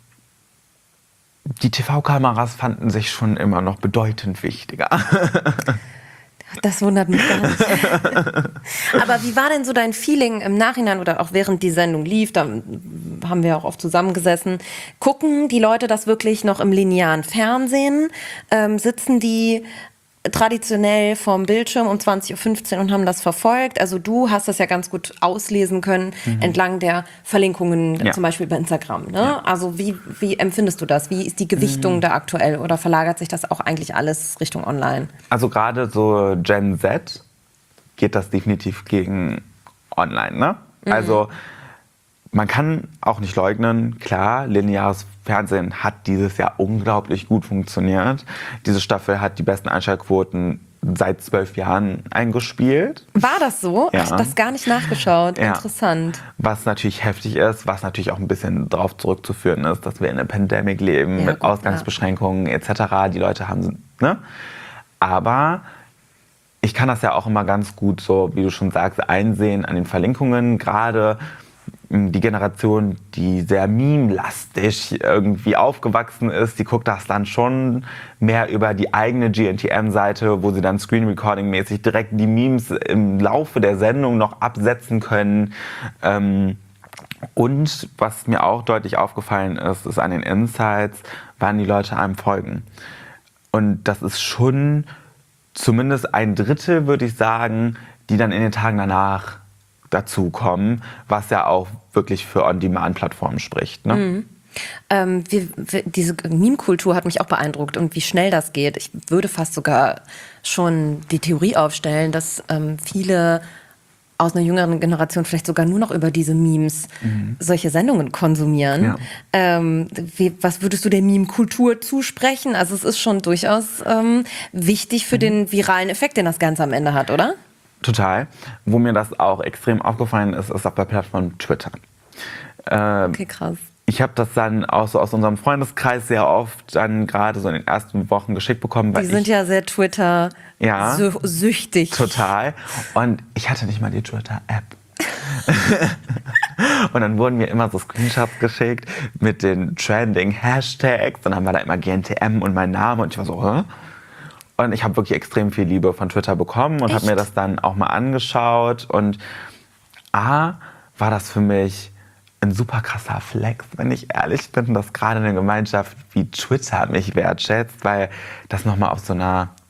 A: die T V-Kameras fanden sich schon immer noch bedeutend wichtiger.
D: Das wundert mich gar nicht. Aber wie war denn so dein Feeling im Nachhinein oder auch während die Sendung lief? Da haben wir auch oft zusammengesessen. Gucken die Leute das wirklich noch im linearen Fernsehen? Ähm, sitzen die traditionell vorm Bildschirm um zwanzig Uhr fünfzehn und haben das verfolgt? Also du hast das ja ganz gut auslesen können mhm. entlang der Verlinkungen, ja. zum Beispiel bei Instagram. Ne? Ja. Also wie, wie empfindest du das? Wie ist die Gewichtung mhm. da aktuell oder verlagert sich das auch eigentlich alles Richtung Online?
A: Also gerade so Gen Z geht das definitiv gegen Online. Ne? Mhm. Also man kann auch nicht leugnen, klar, lineares Fernsehen hat dieses Jahr unglaublich gut funktioniert. Diese Staffel hat die besten Einschaltquoten seit zwölf Jahren eingespielt.
D: War das so? Ja. Ich habe das gar nicht nachgeschaut. Ja. Interessant.
A: Was natürlich heftig ist, was natürlich auch ein bisschen darauf zurückzuführen ist, dass wir in einer Pandemie leben, ja, mit gut, Ausgangsbeschränkungen ja. et cetera. Die Leute haben, ne? Aber ich kann das ja auch immer ganz gut, so wie du schon sagst, einsehen an den Verlinkungen. Gerade die Generation, die sehr meme-lastig irgendwie aufgewachsen ist, die guckt das dann schon mehr über die eigene G N T M-Seite, wo sie dann Screen-Recording-mäßig direkt die Memes im Laufe der Sendung noch absetzen können. Und was mir auch deutlich aufgefallen ist, ist an den Insights, wann die Leute einem folgen. Und das ist schon zumindest ein Drittel, würde ich sagen, die dann in den Tagen danach dazu kommen, was ja auch wirklich für On-Demand-Plattformen spricht. Ne?
D: Mhm. Ähm, wir, wir, diese Meme-Kultur hat mich auch beeindruckt und wie schnell das geht. Ich würde fast sogar schon die Theorie aufstellen, dass ähm, viele aus einer jüngeren Generation vielleicht sogar nur noch über diese Memes mhm. solche Sendungen konsumieren. Ja. Ähm, wie, was würdest du der Meme-Kultur zusprechen? Also es ist schon durchaus ähm, wichtig für mhm. den viralen Effekt, den das Ganze am Ende hat, oder?
A: Total. Wo mir das auch extrem aufgefallen ist, ist auf der Plattform Twitter. Ähm,
D: okay, krass.
A: Ich habe das dann auch so aus unserem Freundeskreis sehr oft dann gerade so in den ersten Wochen geschickt bekommen. Weil
D: Die sind
A: ich,
D: ja sehr Twitter-süchtig.
A: Ja, total. Und ich hatte nicht mal die Twitter-App. Und dann wurden mir immer so Screenshots geschickt mit den trending Hashtags. Dann haben wir da immer G N T M und mein Name. Und ich war so, hä? Und ich habe wirklich extrem viel Liebe von Twitter bekommen und habe mir das dann auch mal angeschaut. Und A, war das für mich ein super krasser Flex, wenn ich ehrlich bin, dass gerade eine Gemeinschaft wie Twitter mich wertschätzt, weil das nochmal auf so einer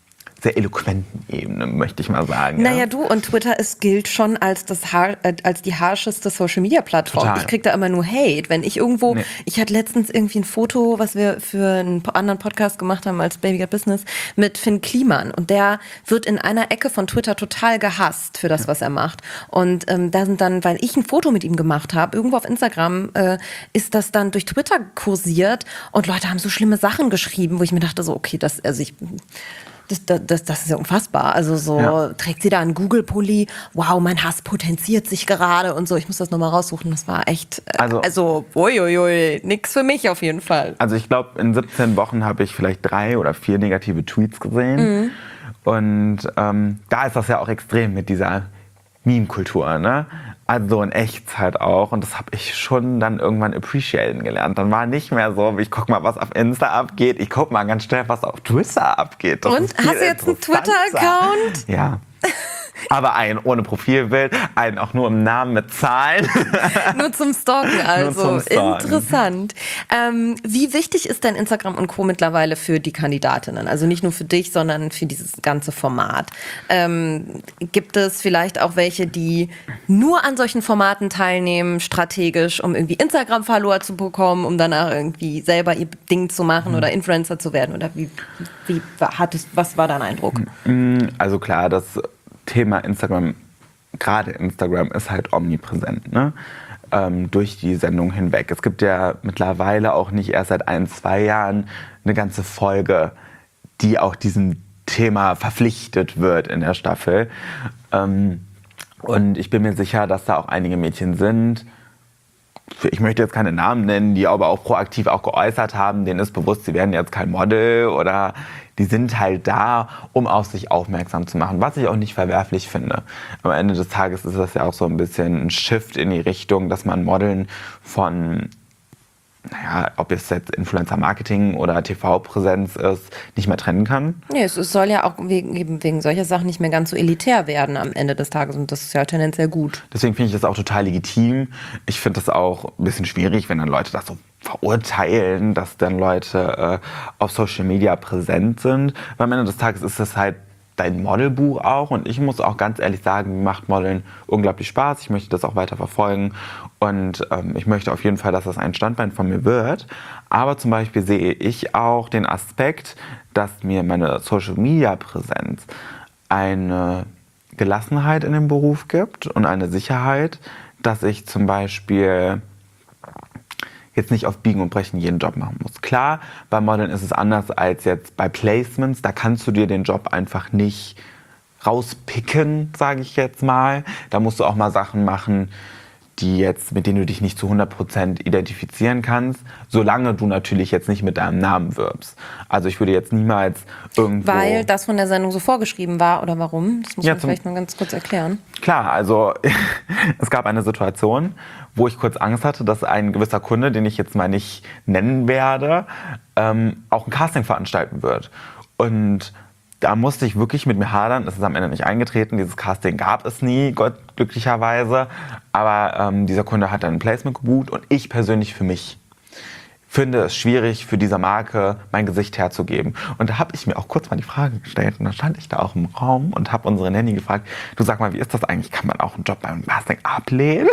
A: sehr eloquenten Ebene, möchte ich mal sagen.
D: Naja,
A: ja.
D: du, und Twitter ist, gilt schon als, das Haar, äh, als die harscheste Social-Media-Plattform.
A: Total.
D: Ich krieg da immer nur Hate. Wenn ich irgendwo,
A: Nee.
D: ich hatte letztens irgendwie ein Foto, was wir für einen anderen Podcast gemacht haben als Baby Got Business, mit Finn Kliman. Und der wird in einer Ecke von Twitter total gehasst für das, was er macht. Und ähm, da sind dann, weil ich ein Foto mit ihm gemacht habe, irgendwo auf Instagram, äh, ist das dann durch Twitter kursiert und Leute haben so schlimme Sachen geschrieben, wo ich mir dachte so, okay, das, also ich... Das, das, das ist ja unfassbar. Also so,
A: Ja.
D: trägt sie da einen Google-Pulli, wow, mein Hass potenziert sich gerade und so. Ich muss das nochmal raussuchen. Das war echt, äh,
A: Also-
D: also, uiuiui, nix für mich auf jeden Fall.
A: Also ich glaube, in siebzehn Wochen habe ich vielleicht drei oder vier negative Tweets gesehen. Und ähm, da ist das ja auch extrem mit dieser Meme-Kultur, ne? Also in Echtzeit auch. Und das habe ich schon dann irgendwann appreciaten gelernt. Dann war nicht mehr so, ich guck mal, was auf Insta abgeht. Ich guck mal ganz schnell, was auf Twitter abgeht. Das
D: Und?
A: ist viel
D: Hast du jetzt einen
A: interessanter.
D: Twitter-Account?
A: Ja. Aber einen ohne Profilbild, einen auch nur im Namen mit Zahlen.
D: Nur zum Stalken also.
A: zum Stalken.
D: Interessant. Ähm, wie wichtig ist denn Instagram und Co. mittlerweile für die Kandidatinnen? Also nicht nur für dich, sondern für dieses ganze Format. Ähm, gibt es vielleicht auch welche, die nur an solchen Formaten teilnehmen, strategisch, um irgendwie Instagram-Follower zu bekommen, um danach irgendwie selber ihr Ding zu machen oder Influencer zu werden? Oder wie, wie hattest, was war dein Eindruck?
A: Also klar, das Thema Instagram, gerade Instagram, ist halt omnipräsent, ne? Ähm, durch die Sendung hinweg. Es gibt ja mittlerweile auch nicht erst seit ein, zwei Jahren eine ganze Folge, die auch diesem Thema verpflichtet wird in der Staffel. Ähm, und ich bin mir sicher, dass da auch einige Mädchen sind, ich möchte jetzt keine Namen nennen, die aber auch proaktiv auch geäußert haben, denen ist bewusst, sie werden jetzt kein Model oder die sind halt da, um auf sich aufmerksam zu machen, was ich auch nicht verwerflich finde. Am Ende des Tages ist das ja auch so ein bisschen ein Shift in die Richtung, dass man Modeln von, naja, ob es jetzt Influencer-Marketing oder T V-Präsenz ist, nicht mehr trennen kann.
D: Nee, es, es soll ja auch wegen, eben wegen solcher Sachen nicht mehr ganz so elitär werden am Ende des Tages und das ist ja tendenziell gut.
A: Deswegen finde ich das auch total legitim. Ich finde das auch ein bisschen schwierig, wenn dann Leute das so verurteilen, dass dann Leute äh, auf Social Media präsent sind. Weil am Ende des Tages ist das halt dein Modelbuch auch und ich muss auch ganz ehrlich sagen, mir macht Modeln unglaublich Spaß. Ich möchte das auch weiter verfolgen und ähm, ich möchte auf jeden Fall, dass das ein Standbein von mir wird. Aber zum Beispiel sehe ich auch den Aspekt, dass mir meine Social-Media-Präsenz eine Gelassenheit in dem Beruf gibt und eine Sicherheit, dass ich zum Beispiel jetzt nicht auf Biegen und Brechen jeden Job machen muss. Klar, bei Modeln ist es anders als jetzt bei Placements. Da kannst du dir den Job einfach nicht rauspicken, sage ich jetzt mal. Da musst du auch mal Sachen machen, die jetzt, mit denen du dich nicht zu hundert Prozent identifizieren kannst, solange du natürlich jetzt nicht mit deinem Namen wirbst. Also ich würde jetzt niemals irgendwo...
D: Weil das von der Sendung so vorgeschrieben war oder warum? Das muss
A: Ja,
D: man
A: zum-
D: vielleicht mal ganz kurz erklären.
A: Klar, also es gab eine Situation, wo ich kurz Angst hatte, dass ein gewisser Kunde, den ich jetzt mal nicht nennen werde, ähm, auch ein Casting veranstalten wird. Und da musste ich wirklich mit mir hadern. Es ist am Ende nicht eingetreten. Dieses Casting gab es nie, Gott glücklicherweise. Aber ähm, dieser Kunde hat dann ein Placement gebucht und ich persönlich für mich finde es schwierig, für diese Marke mein Gesicht herzugeben. Und da habe ich mir auch kurz mal die Frage gestellt und dann stand ich da auch im Raum und habe unsere Nanny gefragt, du sag mal, wie ist das eigentlich? Kann man auch einen Job beim Casting ablehnen?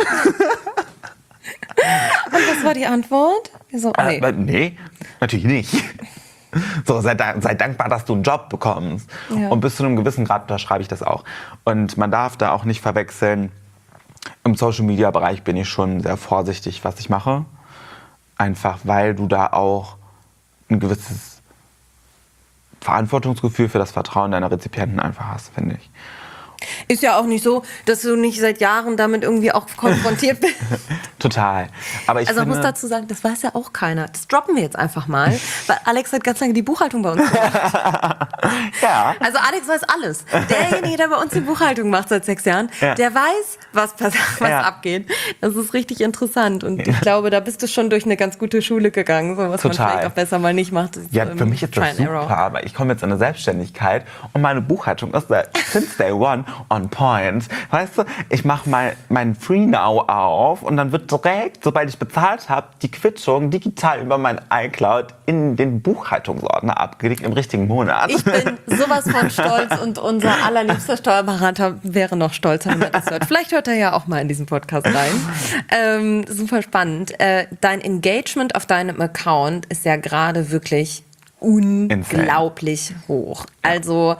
D: Und was war die Antwort? So, nee.
A: Äh, nee, natürlich nicht. So, sei, da- sei dankbar, dass du einen Job bekommst.
D: Ja.
A: Und bis zu einem gewissen Grad unterschreibe ich das auch. Und man darf da auch nicht verwechseln, im Social-Media-Bereich bin ich schon sehr vorsichtig, was ich mache. Einfach, weil du da auch ein gewisses Verantwortungsgefühl für das Vertrauen deiner Rezipienten einfach hast, finde ich.
D: Ist ja auch nicht so, dass du nicht seit Jahren damit irgendwie auch konfrontiert bist.
A: Total. Aber ich
D: Also ich
A: finde,
D: muss dazu sagen, das weiß ja auch keiner. Das droppen wir jetzt einfach mal, weil Alex hat ganz lange die Buchhaltung bei uns gemacht.
A: ja.
D: Also Alex weiß alles. Derjenige, der bei uns die Buchhaltung macht seit sechs Jahren,
A: Ja.
D: der weiß, was, pass- was
A: Ja.
D: abgeht. Das ist richtig interessant. Und ich glaube, da bist du schon durch eine ganz gute Schule gegangen, so was
A: Total.
D: man vielleicht auch besser mal nicht macht. Das,
A: Ja,
D: ähm,
A: für mich ist
D: Try
A: das
D: and
A: super,
D: Error.
A: aber ich komme jetzt in eine Selbstständigkeit und meine Buchhaltung ist seit since day one on point. Weißt du, ich mache mal mein Free Now auf und dann wird direkt, sobald ich bezahlt habe, die Quittung digital über mein iCloud in den Buchhaltungsordner abgelegt im richtigen Monat.
D: Ich bin sowas von stolz und unser allerliebster Steuerberater wäre noch stolzer, wenn er das hört. Vielleicht hört er ja auch mal in diesen Podcast rein. Ähm, super spannend. Äh, dein Engagement auf deinem Account ist ja gerade wirklich unglaublich Insane. Hoch. Also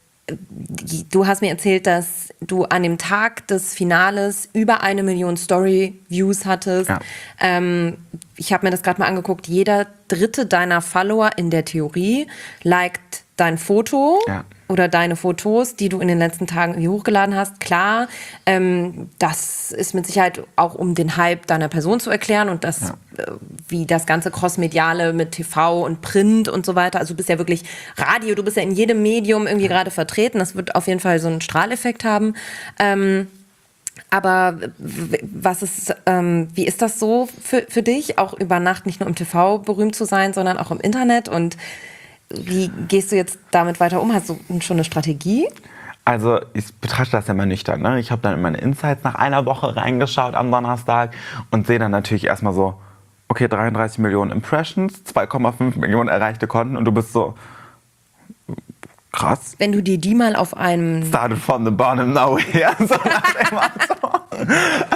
D: du hast mir erzählt, dass du an dem Tag des Finales über eine Million Story-Views hattest.
A: Ja.
D: Ähm, ich habe mir das gerade mal angeguckt. Jeder dritte deiner Follower in der Theorie liked dein Foto. Ja. Oder deine Fotos, die du in den letzten Tagen irgendwie hochgeladen hast. Klar, ähm, das ist mit Sicherheit auch, um den Hype deiner Person zu erklären und das, ja. äh, wie das ganze Crossmediale mit T V und Print und so weiter. Also du bist ja wirklich Radio, du bist ja in jedem Medium irgendwie ja. gerade vertreten. Das wird auf jeden Fall so einen Strahleffekt haben. Ähm, aber was ist, ähm, wie ist das so für, für dich, auch über Nacht nicht nur im T V berühmt zu sein, sondern auch im Internet? Und wie gehst du jetzt damit weiter um? Hast du schon eine Strategie?
A: Also ich betrachte das ja mal nüchtern. Ne? Ich habe dann in meine Insights nach einer Woche reingeschaut am Donnerstag und sehe dann natürlich erstmal so, okay, dreiunddreißig Millionen Impressions, zwei Komma fünf Millionen erreichte Konten und du bist so, krass.
D: Wenn du dir die mal auf einem...
A: Started from the bottom, now here. So nach dem Motto.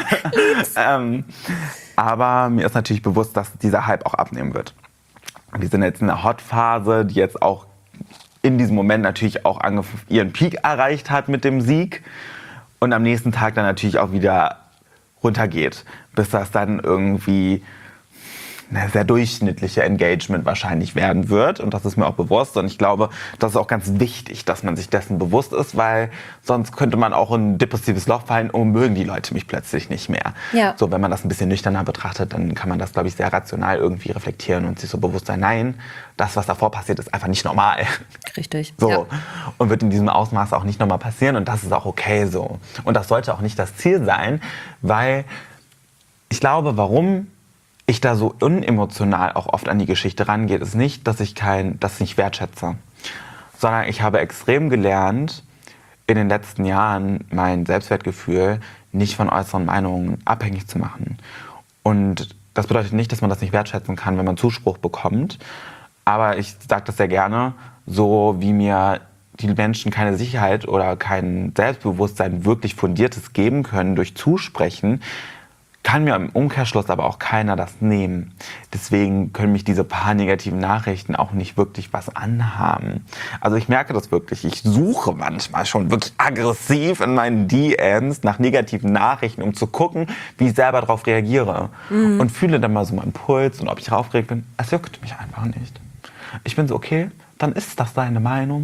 A: ähm, aber mir ist natürlich bewusst, dass dieser Hype auch abnehmen wird. Wir sind jetzt in einer Hot-Phase, die jetzt auch in diesem Moment natürlich auch ihren Peak erreicht hat mit dem Sieg und am nächsten Tag dann natürlich auch wieder runtergeht, bis das dann irgendwie eine sehr durchschnittliche Engagement wahrscheinlich werden wird und das ist mir auch bewusst und ich glaube, das ist auch ganz wichtig, dass man sich dessen bewusst ist, weil sonst könnte man auch in ein depressives Loch fallen, oh, mögen die Leute mich plötzlich nicht mehr. Ja. So, wenn man das ein bisschen nüchterner betrachtet, dann kann man das, glaube ich, sehr rational irgendwie reflektieren und sich so bewusst sein, nein, das, was davor passiert, ist einfach nicht normal.
D: Richtig.
A: So.
D: Ja.
A: Und wird in diesem Ausmaß auch nicht nochmal passieren und das ist auch okay so. Und das sollte auch nicht das Ziel sein, weil ich glaube, warum ich da so unemotional auch oft an die Geschichte rangehe, ist nicht, dass ich kein, das nicht wertschätze, sondern ich habe extrem gelernt, in den letzten Jahren mein Selbstwertgefühl nicht von äußeren Meinungen abhängig zu machen. Und das bedeutet nicht, dass man das nicht wertschätzen kann, wenn man Zuspruch bekommt. Aber ich sage das sehr gerne, so wie mir die Menschen keine Sicherheit oder kein Selbstbewusstsein wirklich fundiertes geben können durch Zusprechen, kann mir im Umkehrschluss aber auch keiner das nehmen. Deswegen können mich diese paar negativen Nachrichten auch nicht wirklich was anhaben. Also ich merke das wirklich. Ich suche manchmal schon wirklich aggressiv in meinen D Ms nach negativen Nachrichten, um zu gucken, wie ich selber darauf reagiere. Mhm. Und fühle dann mal so meinen Puls und ob ich aufgeregt bin. Es juckt mich einfach nicht. Ich bin so, okay, dann ist das deine Meinung.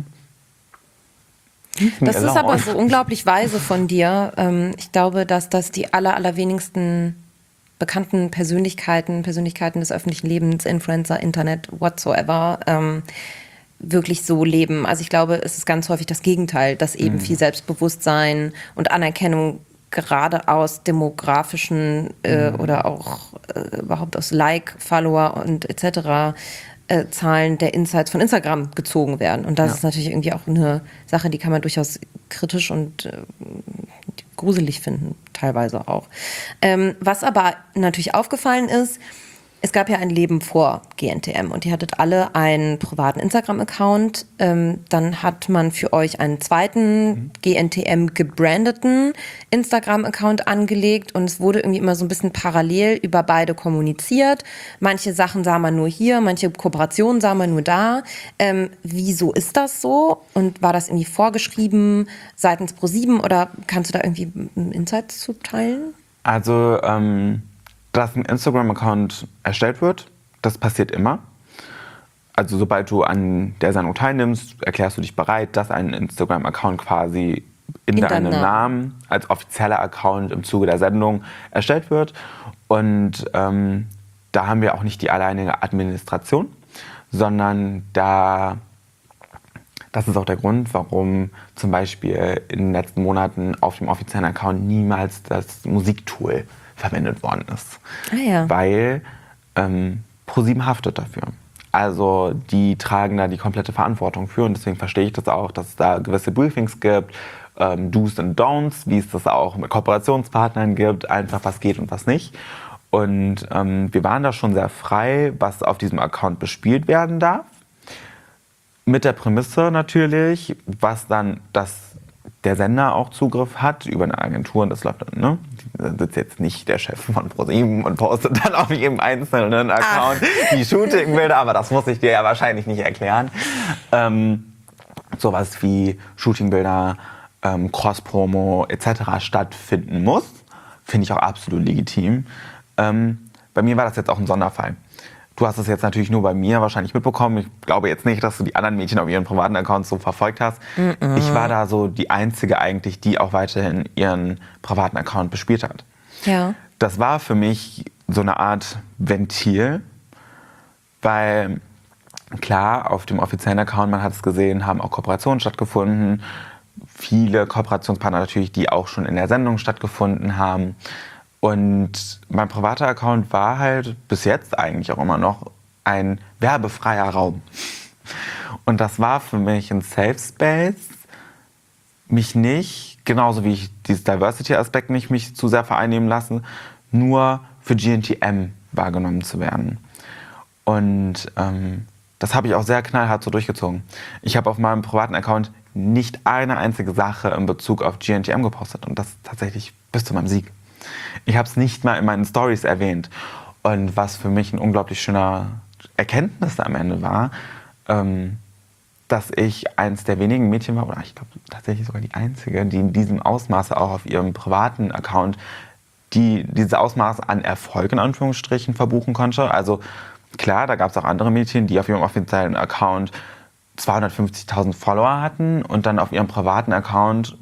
D: Das ist aber so unglaublich weise von dir. Ich glaube, dass das die aller, allerwenigsten bekannten Persönlichkeiten, Persönlichkeiten des öffentlichen Lebens, Influencer, Internet, whatsoever, ähm, wirklich so leben. Also ich glaube, es ist ganz häufig das Gegenteil, dass eben mhm. viel Selbstbewusstsein und Anerkennung gerade aus demografischen äh, mhm. oder auch äh, überhaupt aus Like, Follower und et cetera Äh, Zahlen der Insights von Instagram gezogen werden. Und das ja. ist natürlich irgendwie auch eine Sache, die kann man durchaus kritisch und äh, gruselig finden, teilweise auch. Ähm, was aber natürlich aufgefallen ist, es gab ja ein Leben vor G N T M und ihr hattet alle einen privaten Instagram-Account. Ähm, dann hat man für euch einen zweiten mhm. G N T M gebrandeten Instagram-Account angelegt und es wurde irgendwie immer so ein bisschen parallel über beide kommuniziert. Manche Sachen sah man nur hier, manche Kooperationen sah man nur da. Ähm, wieso ist das so? Und war das irgendwie vorgeschrieben seitens ProSieben oder kannst du da irgendwie Insights zu teilen?
A: Also, ähm dass ein Instagram-Account erstellt wird, das passiert immer. Also sobald du an der Sendung teilnimmst, erklärst du dich bereit, dass ein Instagram-Account quasi in, in deinem Namen. Namen als offizieller Account im Zuge der Sendung erstellt wird. Und ähm, da haben wir auch nicht die alleinige Administration, sondern da, das ist auch der Grund, warum zum Beispiel in den letzten Monaten auf dem offiziellen Account niemals das Musiktool verwendet worden ist.
D: Ah, ja.
A: Weil ähm, ProSieben haftet dafür. Also die tragen da die komplette Verantwortung für und deswegen verstehe ich das auch, dass es da gewisse Briefings gibt ähm, Do's und Don'ts, wie es das auch mit Kooperationspartnern gibt, einfach was geht und was nicht. Und ähm, wir waren da schon sehr frei, was auf diesem Account bespielt werden darf. Mit der Prämisse natürlich, was dann das der Sender auch Zugriff hat über eine Agentur und das läuft dann, ne? Da sitzt jetzt nicht der Chef von ProSieben und postet dann auf jedem einzelnen Account Ach. die Shootingbilder, aber das muss ich dir ja wahrscheinlich nicht erklären. Ähm, sowas wie Shootingbilder, ähm, Cross-Promo et cetera stattfinden muss, finde ich auch absolut legitim. Ähm, bei mir war das jetzt auch ein Sonderfall. Du hast es jetzt natürlich nur bei mir wahrscheinlich mitbekommen. Ich glaube jetzt nicht, dass du die anderen Mädchen auf ihren privaten Accounts so verfolgt hast. Mm-mm. Ich war da so die Einzige eigentlich, die auch weiterhin ihren privaten Account bespielt hat.
D: Ja.
A: Das war für mich so eine Art Ventil, weil klar, auf dem offiziellen Account, man hat es gesehen, haben auch Kooperationen stattgefunden. Viele Kooperationspartner natürlich, die auch schon in der Sendung stattgefunden haben. Und mein privater Account war halt bis jetzt eigentlich auch immer noch ein werbefreier Raum. Und das war für mich ein Safe Space, mich nicht, genauso wie ich dieses Diversity-Aspekt nicht mich zu sehr vereinnehmen lassen, nur für G N T M wahrgenommen zu werden. Und ähm, das habe ich auch sehr knallhart so durchgezogen. Ich habe auf meinem privaten Account nicht eine einzige Sache in Bezug auf G N T M gepostet. Und das tatsächlich bis zu meinem Sieg. Ich habe es nicht mal in meinen Stories erwähnt. Und was für mich ein unglaublich schöner Erkenntnis am Ende war, ähm, dass ich eins der wenigen Mädchen war, oder ich glaube tatsächlich sogar die einzige, die in diesem Ausmaße auch auf ihrem privaten Account die dieses Ausmaß an Erfolg in Anführungsstrichen verbuchen konnte. Also klar, da gab es auch andere Mädchen, die auf ihrem offiziellen Account zweihundertfünfzigtausend Follower hatten und dann auf ihrem privaten Account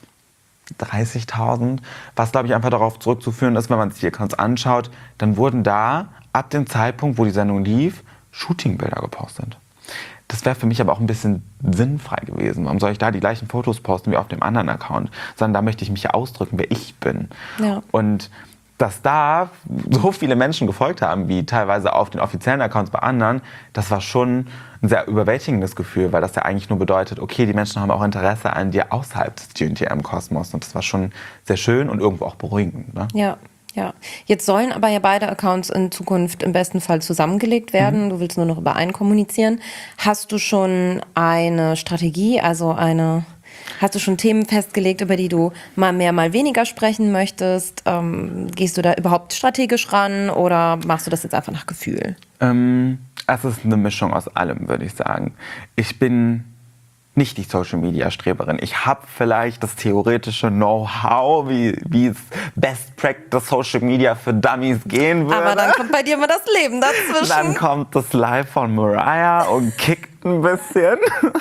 A: dreißigtausend, was glaube ich einfach darauf zurückzuführen ist, wenn man sich die Accounts anschaut, dann wurden da ab dem Zeitpunkt, wo die Sendung lief, Shootingbilder gepostet. Das wäre für mich aber auch ein bisschen sinnfrei gewesen. Warum soll ich da die gleichen Fotos posten wie auf dem anderen Account? Sondern da möchte ich mich ja ausdrücken, wer ich bin.
D: Ja.
A: Und dass da so viele Menschen gefolgt haben, wie teilweise auf den offiziellen Accounts bei anderen, das war schon ein sehr überwältigendes Gefühl, weil das ja eigentlich nur bedeutet, okay, die Menschen haben auch Interesse an dir außerhalb des G N T M-Kosmos. Und das war schon sehr schön und irgendwo auch beruhigend. Ne?
D: Ja. Ja, jetzt sollen aber ja beide Accounts in Zukunft im besten Fall zusammengelegt werden. Mhm. Du willst nur noch über einen kommunizieren. Hast du schon eine Strategie, also eine, hast du schon Themen festgelegt, über die du mal mehr, mal weniger sprechen möchtest? Ähm, gehst du da überhaupt strategisch ran oder machst du das jetzt einfach nach Gefühl?
A: Ähm, es ist eine Mischung aus allem, würde ich sagen. Ich bin nicht die Social-Media-Streberin. Ich habe vielleicht das theoretische Know-how, wie, wie es Best Practice Social Media für Dummies gehen würde.
D: Aber dann kommt bei dir immer das Leben dazwischen.
A: Dann kommt das Live von Mariah und kickt ein bisschen.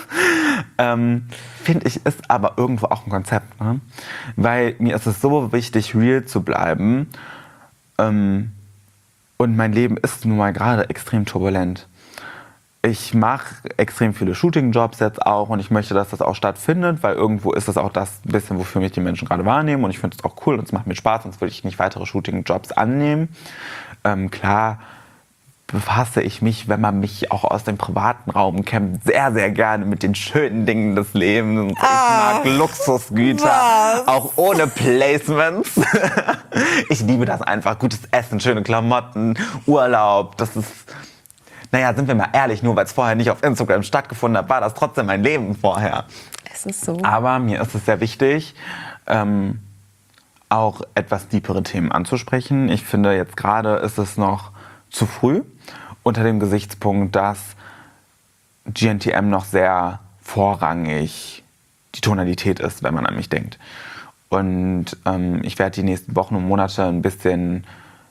A: ähm, Finde ich, ist aber irgendwo auch ein Konzept. Ne? Weil mir ist es so wichtig, real zu bleiben. Ähm, und mein Leben ist nun mal gerade extrem turbulent. Ich mache extrem viele Shooting-Jobs jetzt auch und ich möchte, dass das auch stattfindet, weil irgendwo ist das auch das ein bisschen, wofür mich die Menschen gerade wahrnehmen und ich finde es auch cool und es macht mir Spaß, sonst würde ich nicht weitere Shooting-Jobs annehmen. Ähm, klar befasse ich mich, wenn man mich auch aus dem privaten Raum kennt, sehr, sehr gerne mit den schönen Dingen des Lebens. Ich
D: ah,
A: mag Luxusgüter,
D: was?
A: auch ohne Placements. Ich liebe das einfach, gutes Essen, schöne Klamotten, Urlaub, das ist... Naja, sind wir mal ehrlich, nur weil es vorher nicht auf Instagram stattgefunden hat, war das trotzdem mein Leben vorher.
D: Es ist so.
A: Aber mir ist es sehr wichtig, ähm, auch etwas tiefere Themen anzusprechen. Ich finde, jetzt gerade ist es noch zu früh, unter dem Gesichtspunkt, dass G N T M noch sehr vorrangig die Tonalität ist, wenn man an mich denkt. Und ähm, ich werde die nächsten Wochen und Monate ein bisschen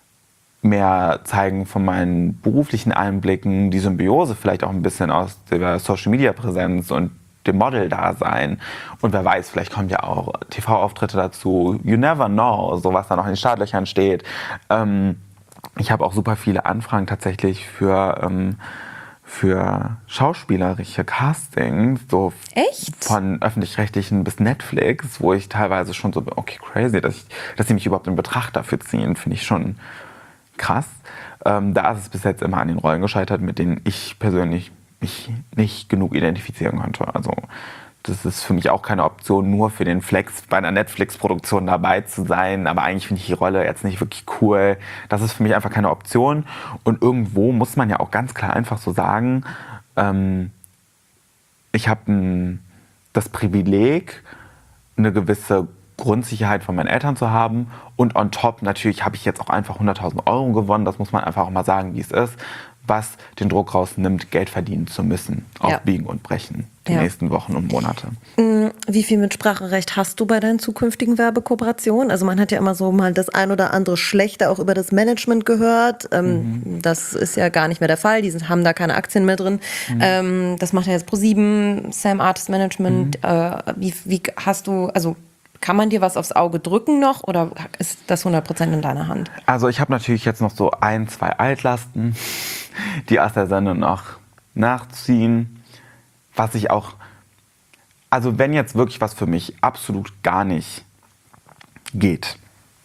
A: mehr zeigen von meinen beruflichen Einblicken, die Symbiose vielleicht auch ein bisschen aus der Social-Media-Präsenz und dem Model-Dasein. Und wer weiß, vielleicht kommen ja auch T V-Auftritte dazu. You never know, so was da noch in den Startlöchern steht. Ähm, ich habe auch super viele Anfragen tatsächlich für, ähm, für schauspielerische Castings. So
D: echt?
A: Von öffentlich-rechtlichen bis Netflix, wo ich teilweise schon so, okay, crazy, dass, ich, dass sie mich überhaupt in Betracht dafür ziehen, finde ich schon krass. Ähm, da ist es bis jetzt immer an den Rollen gescheitert, mit denen ich persönlich mich nicht genug identifizieren konnte. Also das ist für mich auch keine Option, nur für den Flex bei einer Netflix-Produktion dabei zu sein. Aber eigentlich finde ich die Rolle jetzt nicht wirklich cool. Das ist für mich einfach keine Option. Und irgendwo muss man ja auch ganz klar einfach so sagen, ähm, ich habe das Privileg, eine gewisse Grundsicherheit von meinen Eltern zu haben. Und on top natürlich habe ich jetzt auch einfach hunderttausend Euro gewonnen. Das muss man einfach auch mal sagen, wie es ist. Was den Druck rausnimmt, Geld verdienen zu müssen. Auf
D: Ja.
A: Biegen und Brechen. Die
D: Ja.
A: nächsten Wochen und Monate.
D: Wie viel Mitspracherecht hast du bei deinen zukünftigen Werbekooperationen? Also man hat ja immer so mal das ein oder andere Schlechte auch über das Management gehört. Ähm,
A: Mhm.
D: Das ist ja gar nicht mehr der Fall. Die sind, haben da keine Aktien mehr drin.
A: Mhm.
D: Ähm, das macht ja jetzt ProSieben, Sam Artist Management.
A: Mhm.
D: Äh, wie, wie hast du, also kann man dir was aufs Auge drücken noch oder ist das hundert Prozent in deiner Hand?
A: Also ich habe natürlich jetzt noch so ein, zwei Altlasten, die aus der Sendung noch nachziehen. Was ich auch, also wenn jetzt wirklich was für mich absolut gar nicht geht,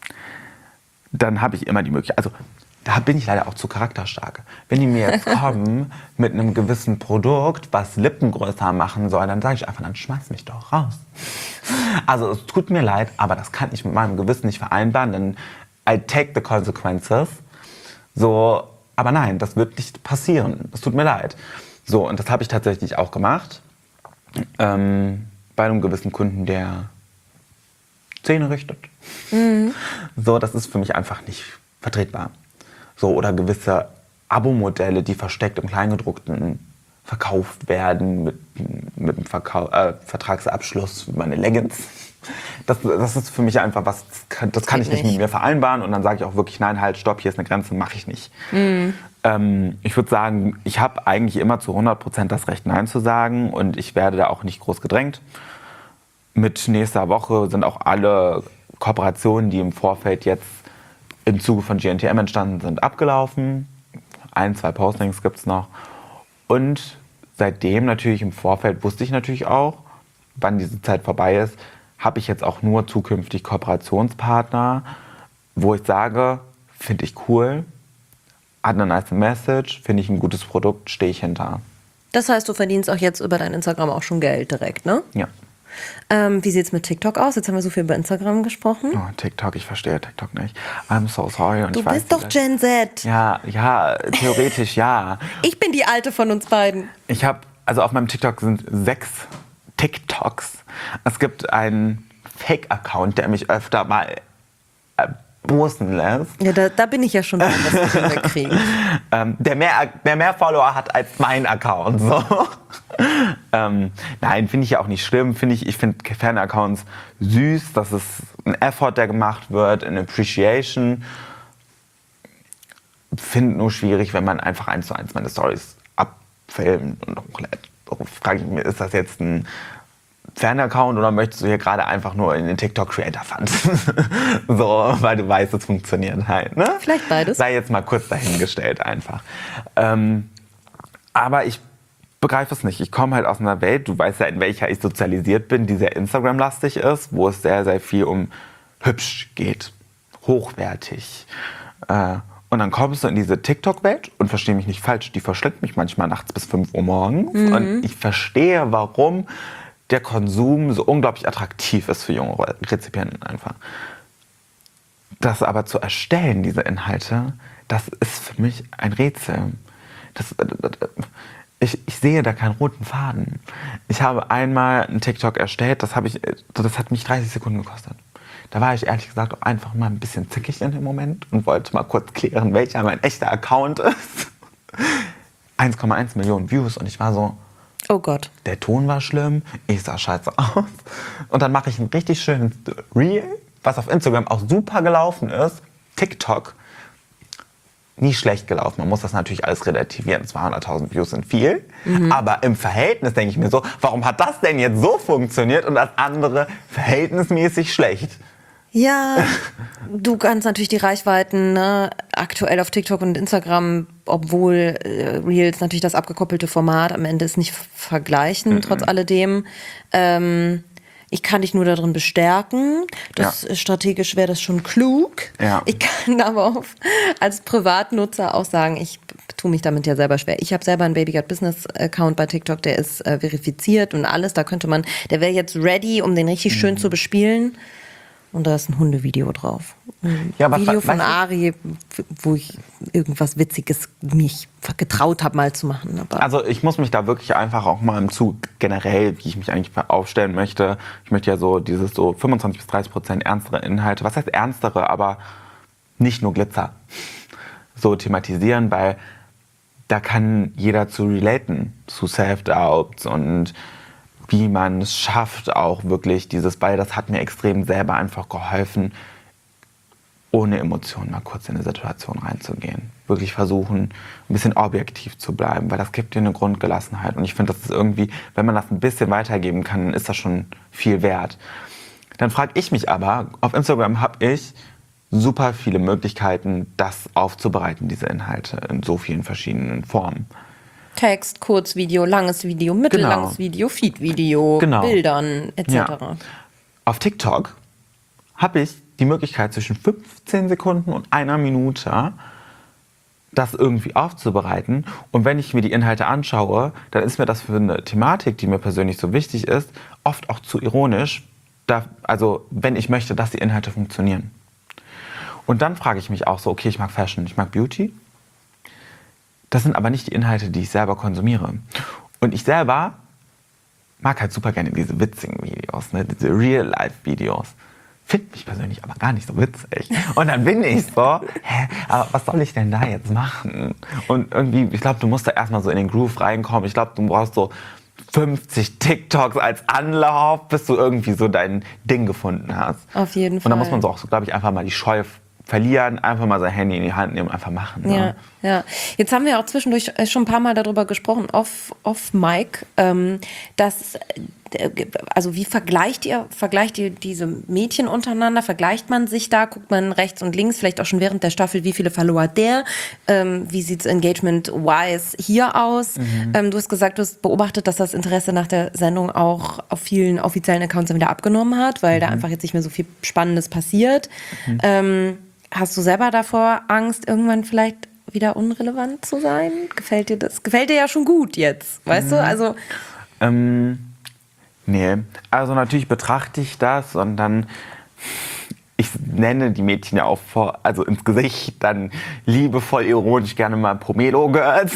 A: dann habe ich immer die Möglichkeit, also da bin ich leider auch zu charakterstark. Wenn die mir jetzt kommen mit einem gewissen Produkt, was Lippen größer machen soll, dann sage ich einfach, dann schmeiß mich doch raus. Also es tut mir leid, aber das kann ich mit meinem Gewissen nicht vereinbaren, denn I take the consequences. So, aber nein, das wird nicht passieren. Es tut mir leid. So, und das habe ich tatsächlich auch gemacht. Ähm, bei einem gewissen Kunden, der Zähne richtet. Mhm. So, das ist für mich einfach nicht vertretbar. So, oder gewisse Abo-Modelle, die versteckt im Kleingedruckten verkauft werden mit, mit einem Verkau äh, Vertragsabschluss wie meine Leggings. Das, das ist für mich einfach was, das kann, das kann ich nicht mit mir vereinbaren. Und dann sage ich auch wirklich, nein, halt, stopp, hier ist eine Grenze, mache ich nicht. Mhm. Ähm, ich würde sagen, ich habe eigentlich immer zu hundert Prozent das Recht, Nein zu sagen. Und ich werde da auch nicht groß gedrängt. Mit nächster Woche sind auch alle Kooperationen, die im Vorfeld jetzt im Zuge von G N T M entstanden sind, abgelaufen. Ein, zwei Postings gibt es noch. Und seitdem natürlich im Vorfeld wusste ich natürlich auch, wann diese Zeit vorbei ist, habe ich jetzt auch nur zukünftig Kooperationspartner, wo ich sage, finde ich cool, hat eine nice Message, finde ich ein gutes Produkt, stehe ich hinter.
D: Das heißt, du verdienst auch jetzt über dein Instagram auch schon Geld direkt, ne?
A: Ja.
D: Ähm, wie sieht es mit TikTok aus? Jetzt haben wir so viel über Instagram gesprochen.
A: Oh, TikTok, ich verstehe TikTok nicht. I'm so sorry. Und
D: Du
A: ich weiß,
D: bist doch
A: vielleicht-
D: Gen Z.
A: Ja, ja, theoretisch ja.
D: Ich bin die Alte von uns beiden.
A: Ich habe, also auf meinem TikTok sind sechs TikToks. Es gibt einen Fake-Account, der mich öfter mal erbosen lässt.
D: Ja, da, da bin ich ja schon dran, dass wir wegkriegen.
A: Ähm, der, mehr, der mehr Follower hat als mein Account. So. ähm, nein, finde ich ja auch nicht schlimm. Find ich ich finde Fan-Accounts süß. Das ist ein Effort, der gemacht wird, eine Appreciation. Finde nur schwierig, wenn man einfach eins zu eins meine Stories abfilmt und hochlädt. So frage ich mich, ist das jetzt ein Fan-Account oder möchtest du hier gerade einfach nur in den TikTok-Creator-Fund? So, weil du weißt, es funktioniert halt. Ne?
D: Vielleicht beides.
A: Sei jetzt mal kurz dahingestellt einfach. Ähm, aber ich begreife es nicht. Ich komme halt aus einer Welt, du weißt ja, in welcher ich sozialisiert bin, die sehr Instagram-lastig ist, wo es sehr, sehr viel um hübsch geht, hochwertig. Äh, und dann kommst du in diese TikTok-Welt und verstehe mich nicht falsch, die verschleppt mich manchmal nachts bis fünf Uhr morgens. Mhm. Und ich verstehe, warum der Konsum so unglaublich attraktiv ist für junge Rezipienten einfach. Das aber zu erstellen, diese Inhalte, das ist für mich ein Rätsel. Das, ich, ich sehe da keinen roten Faden. Ich habe einmal einen TikTok erstellt, das, habe ich, das hat mich dreißig Sekunden gekostet. Da war ich ehrlich gesagt auch einfach mal ein bisschen zickig in dem Moment und wollte mal kurz klären, welcher mein echter Account ist. eins Komma eins Millionen Views und ich war so,
D: oh Gott.
A: Der Ton war schlimm, ich sah scheiße aus. Und dann mache ich ein richtig schönes Reel, was auf Instagram auch super gelaufen ist. TikTok, nie schlecht gelaufen. Man muss das natürlich alles relativieren. zweihunderttausend Views sind viel. Mhm. Aber im Verhältnis denke ich mir so, warum hat das denn jetzt so funktioniert und das andere verhältnismäßig schlecht?
D: Ja, du kannst natürlich die Reichweiten, ne, aktuell auf TikTok und Instagram, obwohl äh, Reels natürlich das abgekoppelte Format am Ende ist, nicht vergleichen, mhm. trotz alledem. Ähm, ich kann dich nur darin bestärken. Das ja. Strategisch wäre das schon klug.
A: Ja.
D: Ich kann aber auch als Privatnutzer auch sagen, ich tue mich damit ja selber schwer. Ich habe selber einen Baby Got Business Account bei TikTok, der ist äh, verifiziert und alles. Da könnte man, der wäre jetzt ready, um den richtig schön mhm. zu bespielen. Und da ist ein Hundevideo drauf. Ein
A: ja,
D: Video
A: was,
D: von Ari, wo ich irgendwas Witziges mich getraut habe, mal zu machen. Aber
A: also ich muss mich da wirklich einfach auch mal im Zug generell, wie ich mich eigentlich aufstellen möchte. Ich möchte ja so dieses so fünfundzwanzig bis dreißig Prozent ernstere Inhalte, was heißt ernstere, aber nicht nur Glitzer, so thematisieren, weil da kann jeder zu relaten, zu Self-Doubts und wie man es schafft, auch wirklich dieses, weil das hat mir extrem selber einfach geholfen, ohne Emotionen mal kurz in eine Situation reinzugehen. Wirklich versuchen, ein bisschen objektiv zu bleiben, weil das gibt dir eine Grundgelassenheit. Und ich finde, das ist irgendwie, wenn man das ein bisschen weitergeben kann, dann ist das schon viel wert. Dann frage ich mich aber, auf Instagram habe ich super viele Möglichkeiten, das aufzubereiten, diese Inhalte, in so vielen verschiedenen Formen.
D: Text, Kurzvideo, langes Video, mittellanges genau. Video, Feed-Video, genau. Bildern et cetera.
A: Ja. Auf TikTok habe ich die Möglichkeit, zwischen fünfzehn Sekunden und einer Minute das irgendwie aufzubereiten. Und wenn ich mir die Inhalte anschaue, dann ist mir das für eine Thematik, die mir persönlich so wichtig ist, oft auch zu ironisch. Da, also wenn ich möchte, dass die Inhalte funktionieren. Und dann frage ich mich auch so, okay, ich mag Fashion, ich mag Beauty. Das sind aber nicht die Inhalte, die ich selber konsumiere. Und ich selber mag halt super gerne diese witzigen Videos, ne? Diese Real-Life-Videos. Finde mich persönlich aber gar nicht so witzig. Und dann bin ich so, hä, aber was soll ich denn da jetzt machen? Und irgendwie, ich glaube, du musst da erstmal so in den Groove reinkommen. Ich glaube, du brauchst so fünfzig TikToks als Anlauf, bis du irgendwie so dein Ding gefunden hast.
D: Auf jeden Fall.
A: Und da muss man so auch, so, glaube ich, einfach mal die Scheu verlieren, einfach mal sein Handy in die Hand nehmen, einfach machen. Ne?
D: Ja, ja. Jetzt haben wir auch zwischendurch schon ein paar Mal darüber gesprochen, off, off Mic, ähm, dass, also wie vergleicht ihr, vergleicht ihr diese Mädchen untereinander? Vergleicht man sich da? Guckt man rechts und links, vielleicht auch schon während der Staffel, wie viele Follower der? Ähm, wie sieht es engagement-wise hier aus? Mhm. Ähm, du hast gesagt, du hast beobachtet, dass das Interesse nach der Sendung auch auf vielen offiziellen Accounts dann wieder abgenommen hat, weil mhm. da einfach jetzt nicht mehr so viel Spannendes passiert. Mhm. Ähm, Hast du selber davor Angst, irgendwann vielleicht wieder unrelevant zu sein? Gefällt dir das? Gefällt dir ja schon gut jetzt, weißt mhm. du? Also
A: ähm, nee, also natürlich betrachte ich das und dann, ich nenne die Mädchen ja auch vor, also ins Gesicht, dann liebevoll ironisch gerne mal Pomelo-Girls.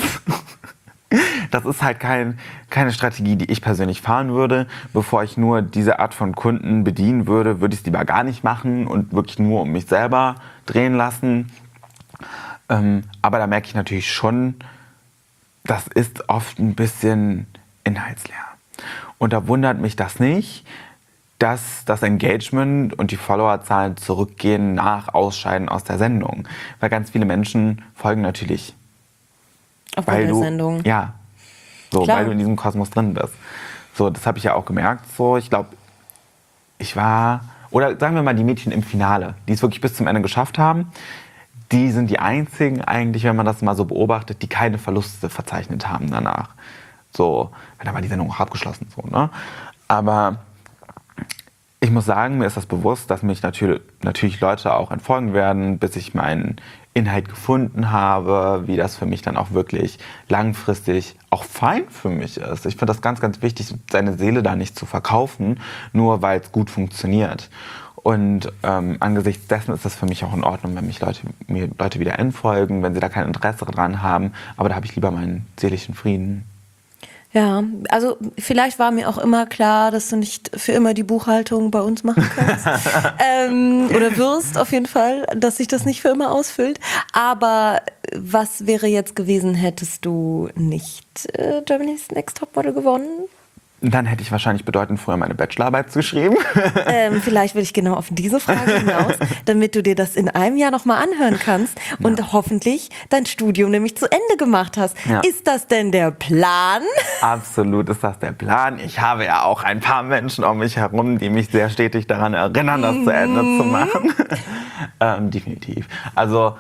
A: Das ist halt kein, keine Strategie, die ich persönlich fahren würde. Bevor ich nur diese Art von Kunden bedienen würde, würde ich es lieber gar nicht machen und wirklich nur um mich selber drehen lassen. Ähm, aber da merke ich natürlich schon, das ist oft ein bisschen inhaltsleer. Und da wundert mich das nicht, dass das Engagement und die Followerzahlen zurückgehen nach Ausscheiden aus der Sendung. Weil ganz viele Menschen folgen natürlich
D: auf der Sendung.
A: Ja, so, Klar. weil du in diesem Kosmos drin bist. So, das habe ich ja auch gemerkt. So, ich glaube, ich war, oder sagen wir mal die Mädchen im Finale, die es wirklich bis zum Ende geschafft haben, die sind die einzigen eigentlich, wenn man das mal so beobachtet, die keine Verluste verzeichnet haben danach. So, dann war die Sendung auch abgeschlossen. So, ne? Aber ich muss sagen, mir ist das bewusst, dass mich natürlich, natürlich Leute auch entfolgen werden, bis ich meinen Inhalt gefunden habe, wie das für mich dann auch wirklich langfristig auch fein für mich ist. Ich finde das ganz, ganz wichtig, seine Seele da nicht zu verkaufen, nur weil es gut funktioniert. Und ähm, angesichts dessen ist das für mich auch in Ordnung, wenn mich Leute, mir Leute wieder entfolgen, wenn sie da kein Interesse dran haben. Aber da habe ich lieber meinen seelischen Frieden.
D: Ja, also vielleicht war mir auch immer klar, dass du nicht für immer die Buchhaltung bei uns machen kannst. ähm, oder wirst auf jeden Fall, dass sich das nicht für immer ausfüllt. Aber was wäre jetzt gewesen, hättest du nicht äh, Germany's Next Topmodel gewonnen?
A: Dann hätte ich wahrscheinlich bedeutend früher meine Bachelorarbeit geschrieben.
D: Ähm, vielleicht will ich genau auf diese Frage hinaus, damit du dir das in einem Jahr nochmal anhören kannst und ja. hoffentlich dein Studium nämlich zu Ende gemacht hast. Ja. Ist das denn der Plan?
A: Absolut ist das der Plan. Ich habe ja auch ein paar Menschen um mich herum, die mich sehr stetig daran erinnern, das zu Ende zu machen. ähm, definitiv. Also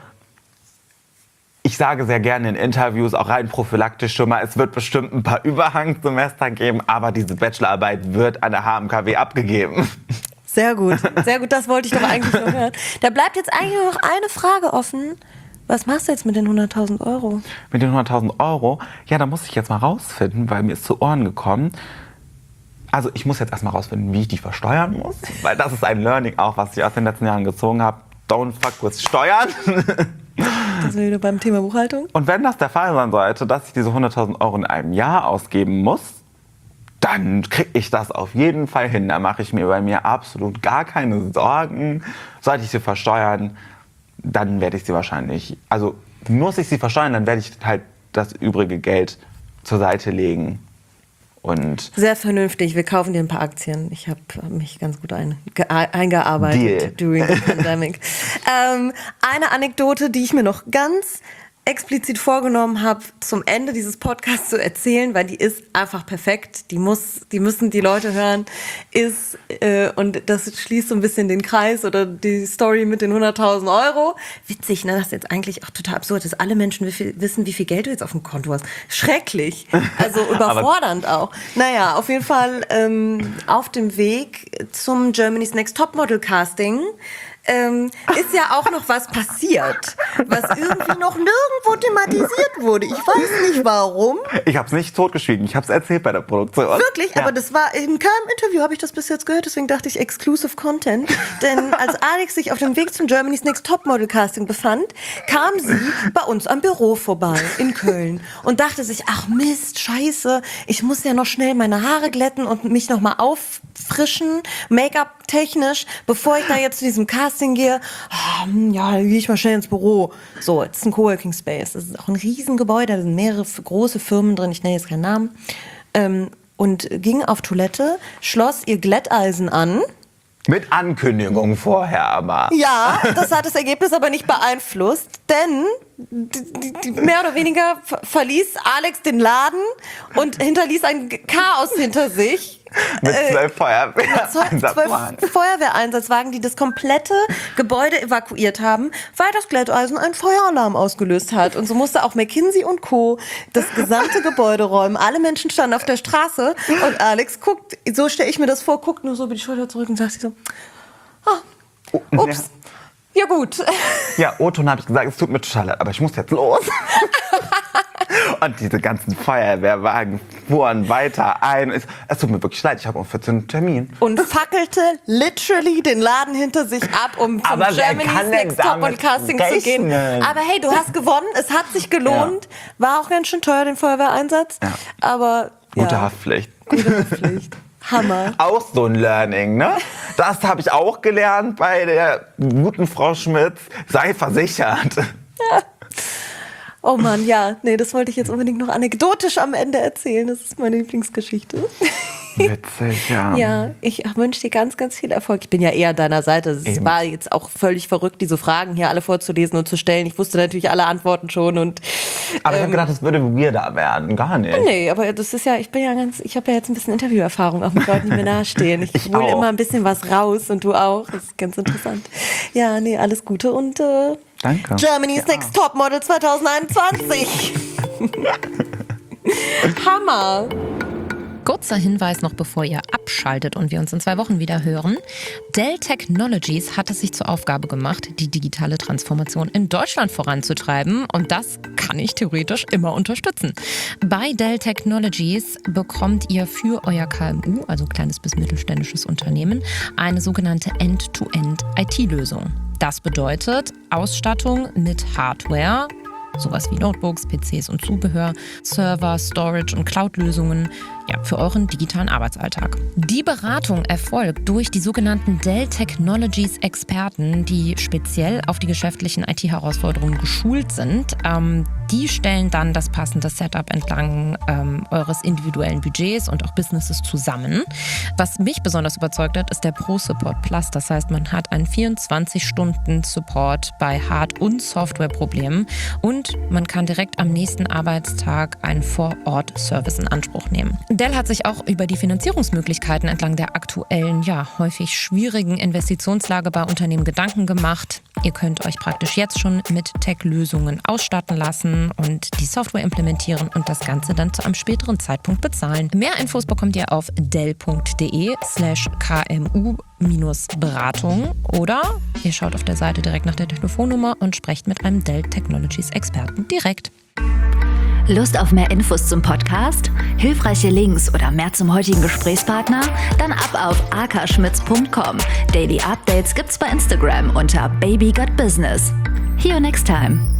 A: ich sage sehr gerne in Interviews, auch rein prophylaktisch schon mal, es wird bestimmt ein paar Überhangsemester geben, aber diese Bachelorarbeit wird an der H M K W abgegeben.
D: Sehr gut, sehr gut, das wollte ich doch eigentlich noch hören. Da bleibt jetzt eigentlich nur noch eine Frage offen. Was machst du jetzt mit den hunderttausend Euro?
A: Mit den hunderttausend Euro? Ja, da muss ich jetzt mal rausfinden, weil mir ist zu Ohren gekommen. Also ich muss jetzt erstmal rausfinden, wie ich die versteuern muss. Weil das ist ein Learning auch, was ich aus den letzten Jahren gezogen habe. Don't fuck with Steuern.
D: Das sind wir wieder beim Thema Buchhaltung.
A: Und wenn das der Fall sein sollte, dass ich diese hunderttausend Euro in einem Jahr ausgeben muss, dann kriege ich das auf jeden Fall hin. Da mache ich mir bei mir absolut gar keine Sorgen. Sollte ich sie versteuern, dann werde ich sie wahrscheinlich, also muss ich sie versteuern, dann werde ich halt das übrige Geld zur Seite legen. Und
D: sehr vernünftig, wir kaufen dir ein paar Aktien. Ich habe mich ganz gut ein, ge, eingearbeitet
A: Deal.
D: during the pandemic. ähm, eine Anekdote, die ich mir noch ganz explizit vorgenommen habe, zum Ende dieses Podcasts zu erzählen, weil die ist einfach perfekt. Die muss, die müssen die Leute hören. Ist äh, und das schließt so ein bisschen den Kreis oder die Story mit den hunderttausend Euro. Witzig, ne? Das ist jetzt eigentlich auch total absurd, dass alle Menschen wie viel, wissen, wie viel Geld du jetzt auf dem Konto hast. Schrecklich. Also überfordernd auch. Naja, auf jeden Fall ähm, auf dem Weg zum Germany's Next Topmodel Casting Ähm, ist ja auch noch was passiert, was irgendwie noch nirgendwo thematisiert wurde. Ich weiß nicht warum.
A: ich habe es nicht totgeschwiegen, ich habe es erzählt bei der Produktion.
D: Wirklich,
A: Ja.
D: aber das war in keinem Interview habe ich das bis jetzt gehört, deswegen dachte ich Exclusive Content. Denn als Alex sich auf dem Weg zum Germany's Next Topmodel Casting befand, kam sie bei uns am Büro vorbei in Köln und dachte sich, ach Mist, scheiße, ich muss ja noch schnell meine Haare glätten und mich noch mal auffrischen, Make-up technisch, bevor ich da jetzt zu diesem Casting gehe. Ah, ja, dann gehe ich mal schnell ins Büro. So, das ist ein Coworking Space. Das ist auch ein Riesengebäude, da sind mehrere f- große Firmen drin, ich nenne jetzt keinen Namen. Ähm, und ging auf Toilette, schloss ihr Glätteisen an.
A: Mit Ankündigung vorher aber.
D: Ja, das hat das Ergebnis aber nicht beeinflusst, denn die, die, mehr oder weniger ver- verließ Alex den Laden und hinterließ ein Chaos hinter sich.
A: Mit zwölf
D: Zwölf
A: Feuerwehreinsatzwagen.
D: Feuerwehreinsatzwagen, die das komplette Gebäude evakuiert haben, weil das Glätteisen einen Feueralarm ausgelöst hat. Und so musste auch McKinsey und Co. das gesamte Gebäude räumen. Alle Menschen standen auf der Straße und Alex guckt, so stelle ich mir das vor, guckt nur so über die Schulter zurück und sagt sich so, ah, ups, ja, ja gut.
A: Ja, O-Ton habe ich gesagt, es tut mir total leid, aber ich muss jetzt los. Und diese ganzen Feuerwehrwagen fuhren weiter ein. Es, es tut mir wirklich leid, ich habe um vierzehn Uhr einen Termin.
D: Und fackelte literally den Laden hinter sich ab, um zum
A: Aber wer
D: Germany's
A: kann denn
D: Next Top
A: damit
D: Casting zu gehen.
A: rechnen?
D: Aber hey, du hast gewonnen, es hat sich gelohnt. War auch ganz schön teuer, den Feuerwehreinsatz.
A: Ja.
D: Aber
A: Gute
D: ja,
A: Haftpflicht.
D: gute Haftpflicht. Hammer.
A: Auch so ein Learning, ne? Das habe ich auch gelernt bei der guten Frau Schmitz. Sei versichert.
D: Oh Mann, ja, nee, das wollte ich jetzt unbedingt noch anekdotisch am Ende erzählen. Das ist meine Lieblingsgeschichte.
A: Witzig, ja.
D: Ja, ich wünsche dir ganz, ganz viel Erfolg. Ich bin ja eher an deiner Seite. Es
A: Eben.
D: war jetzt auch völlig verrückt, diese Fragen hier alle vorzulesen und zu stellen. Ich wusste natürlich alle Antworten schon und
A: Aber ich
D: ähm,
A: habe gedacht, das würde weirder werden. Gar nicht.
D: nee, aber das ist ja, ich bin ja ganz, ich habe ja jetzt ein bisschen Interviewerfahrung auch mit Leuten, die mir nahestehen. Ich,
A: Ich
D: hole
A: auch.
D: immer ein bisschen was raus und du auch. Das ist ganz interessant. Ja, nee, alles Gute und äh,
A: Danke.
D: Germany's
A: Ja.
D: Next Topmodel zwanzig einundzwanzig. Hammer.
B: Kurzer Hinweis noch, bevor ihr abschaltet und wir uns in zwei Wochen wieder hören. Dell Technologies hat es sich zur Aufgabe gemacht, die digitale Transformation in Deutschland voranzutreiben. Und das kann ich theoretisch immer unterstützen. Bei Dell Technologies bekommt ihr für euer K M U, also kleines bis mittelständisches Unternehmen, eine sogenannte End-to-End-I T-Lösung. Das bedeutet Ausstattung mit Hardware, sowas wie Notebooks, P Cs und Zubehör, Server, Storage und Cloud-Lösungen, ja, für euren digitalen Arbeitsalltag. Die Beratung erfolgt durch die sogenannten Dell Technologies Experten, die speziell auf die geschäftlichen I T-Herausforderungen geschult sind. Ähm, die stellen dann das passende Setup entlang ähm, eures individuellen Budgets und auch Businesses zusammen. Was mich besonders überzeugt hat, ist der Pro Support Plus. Das heißt, man hat einen vierundzwanzig Stunden Support bei Hard- und Softwareproblemen und man kann direkt am nächsten Arbeitstag einen Vor-Ort-Service in Anspruch nehmen. Dell hat sich auch über die Finanzierungsmöglichkeiten entlang der aktuellen, ja, häufig schwierigen Investitionslage bei Unternehmen Gedanken gemacht. Ihr könnt euch praktisch jetzt schon mit Tech-Lösungen ausstatten lassen und die Software implementieren und das Ganze dann zu einem späteren Zeitpunkt bezahlen. Mehr Infos bekommt ihr auf dell.de slash kmu-beratung oder Ihr schaut auf der Seite direkt nach der Telefonnummer und sprecht mit einem Dell Technologies Experten direkt.
C: Lust auf mehr Infos zum Podcast? Hilfreiche Links oder mehr zum heutigen Gesprächspartner? Dann ab auf akaschmitz punkt com. Daily Updates gibt's bei Instagram unter Baby Got Business. See you next time.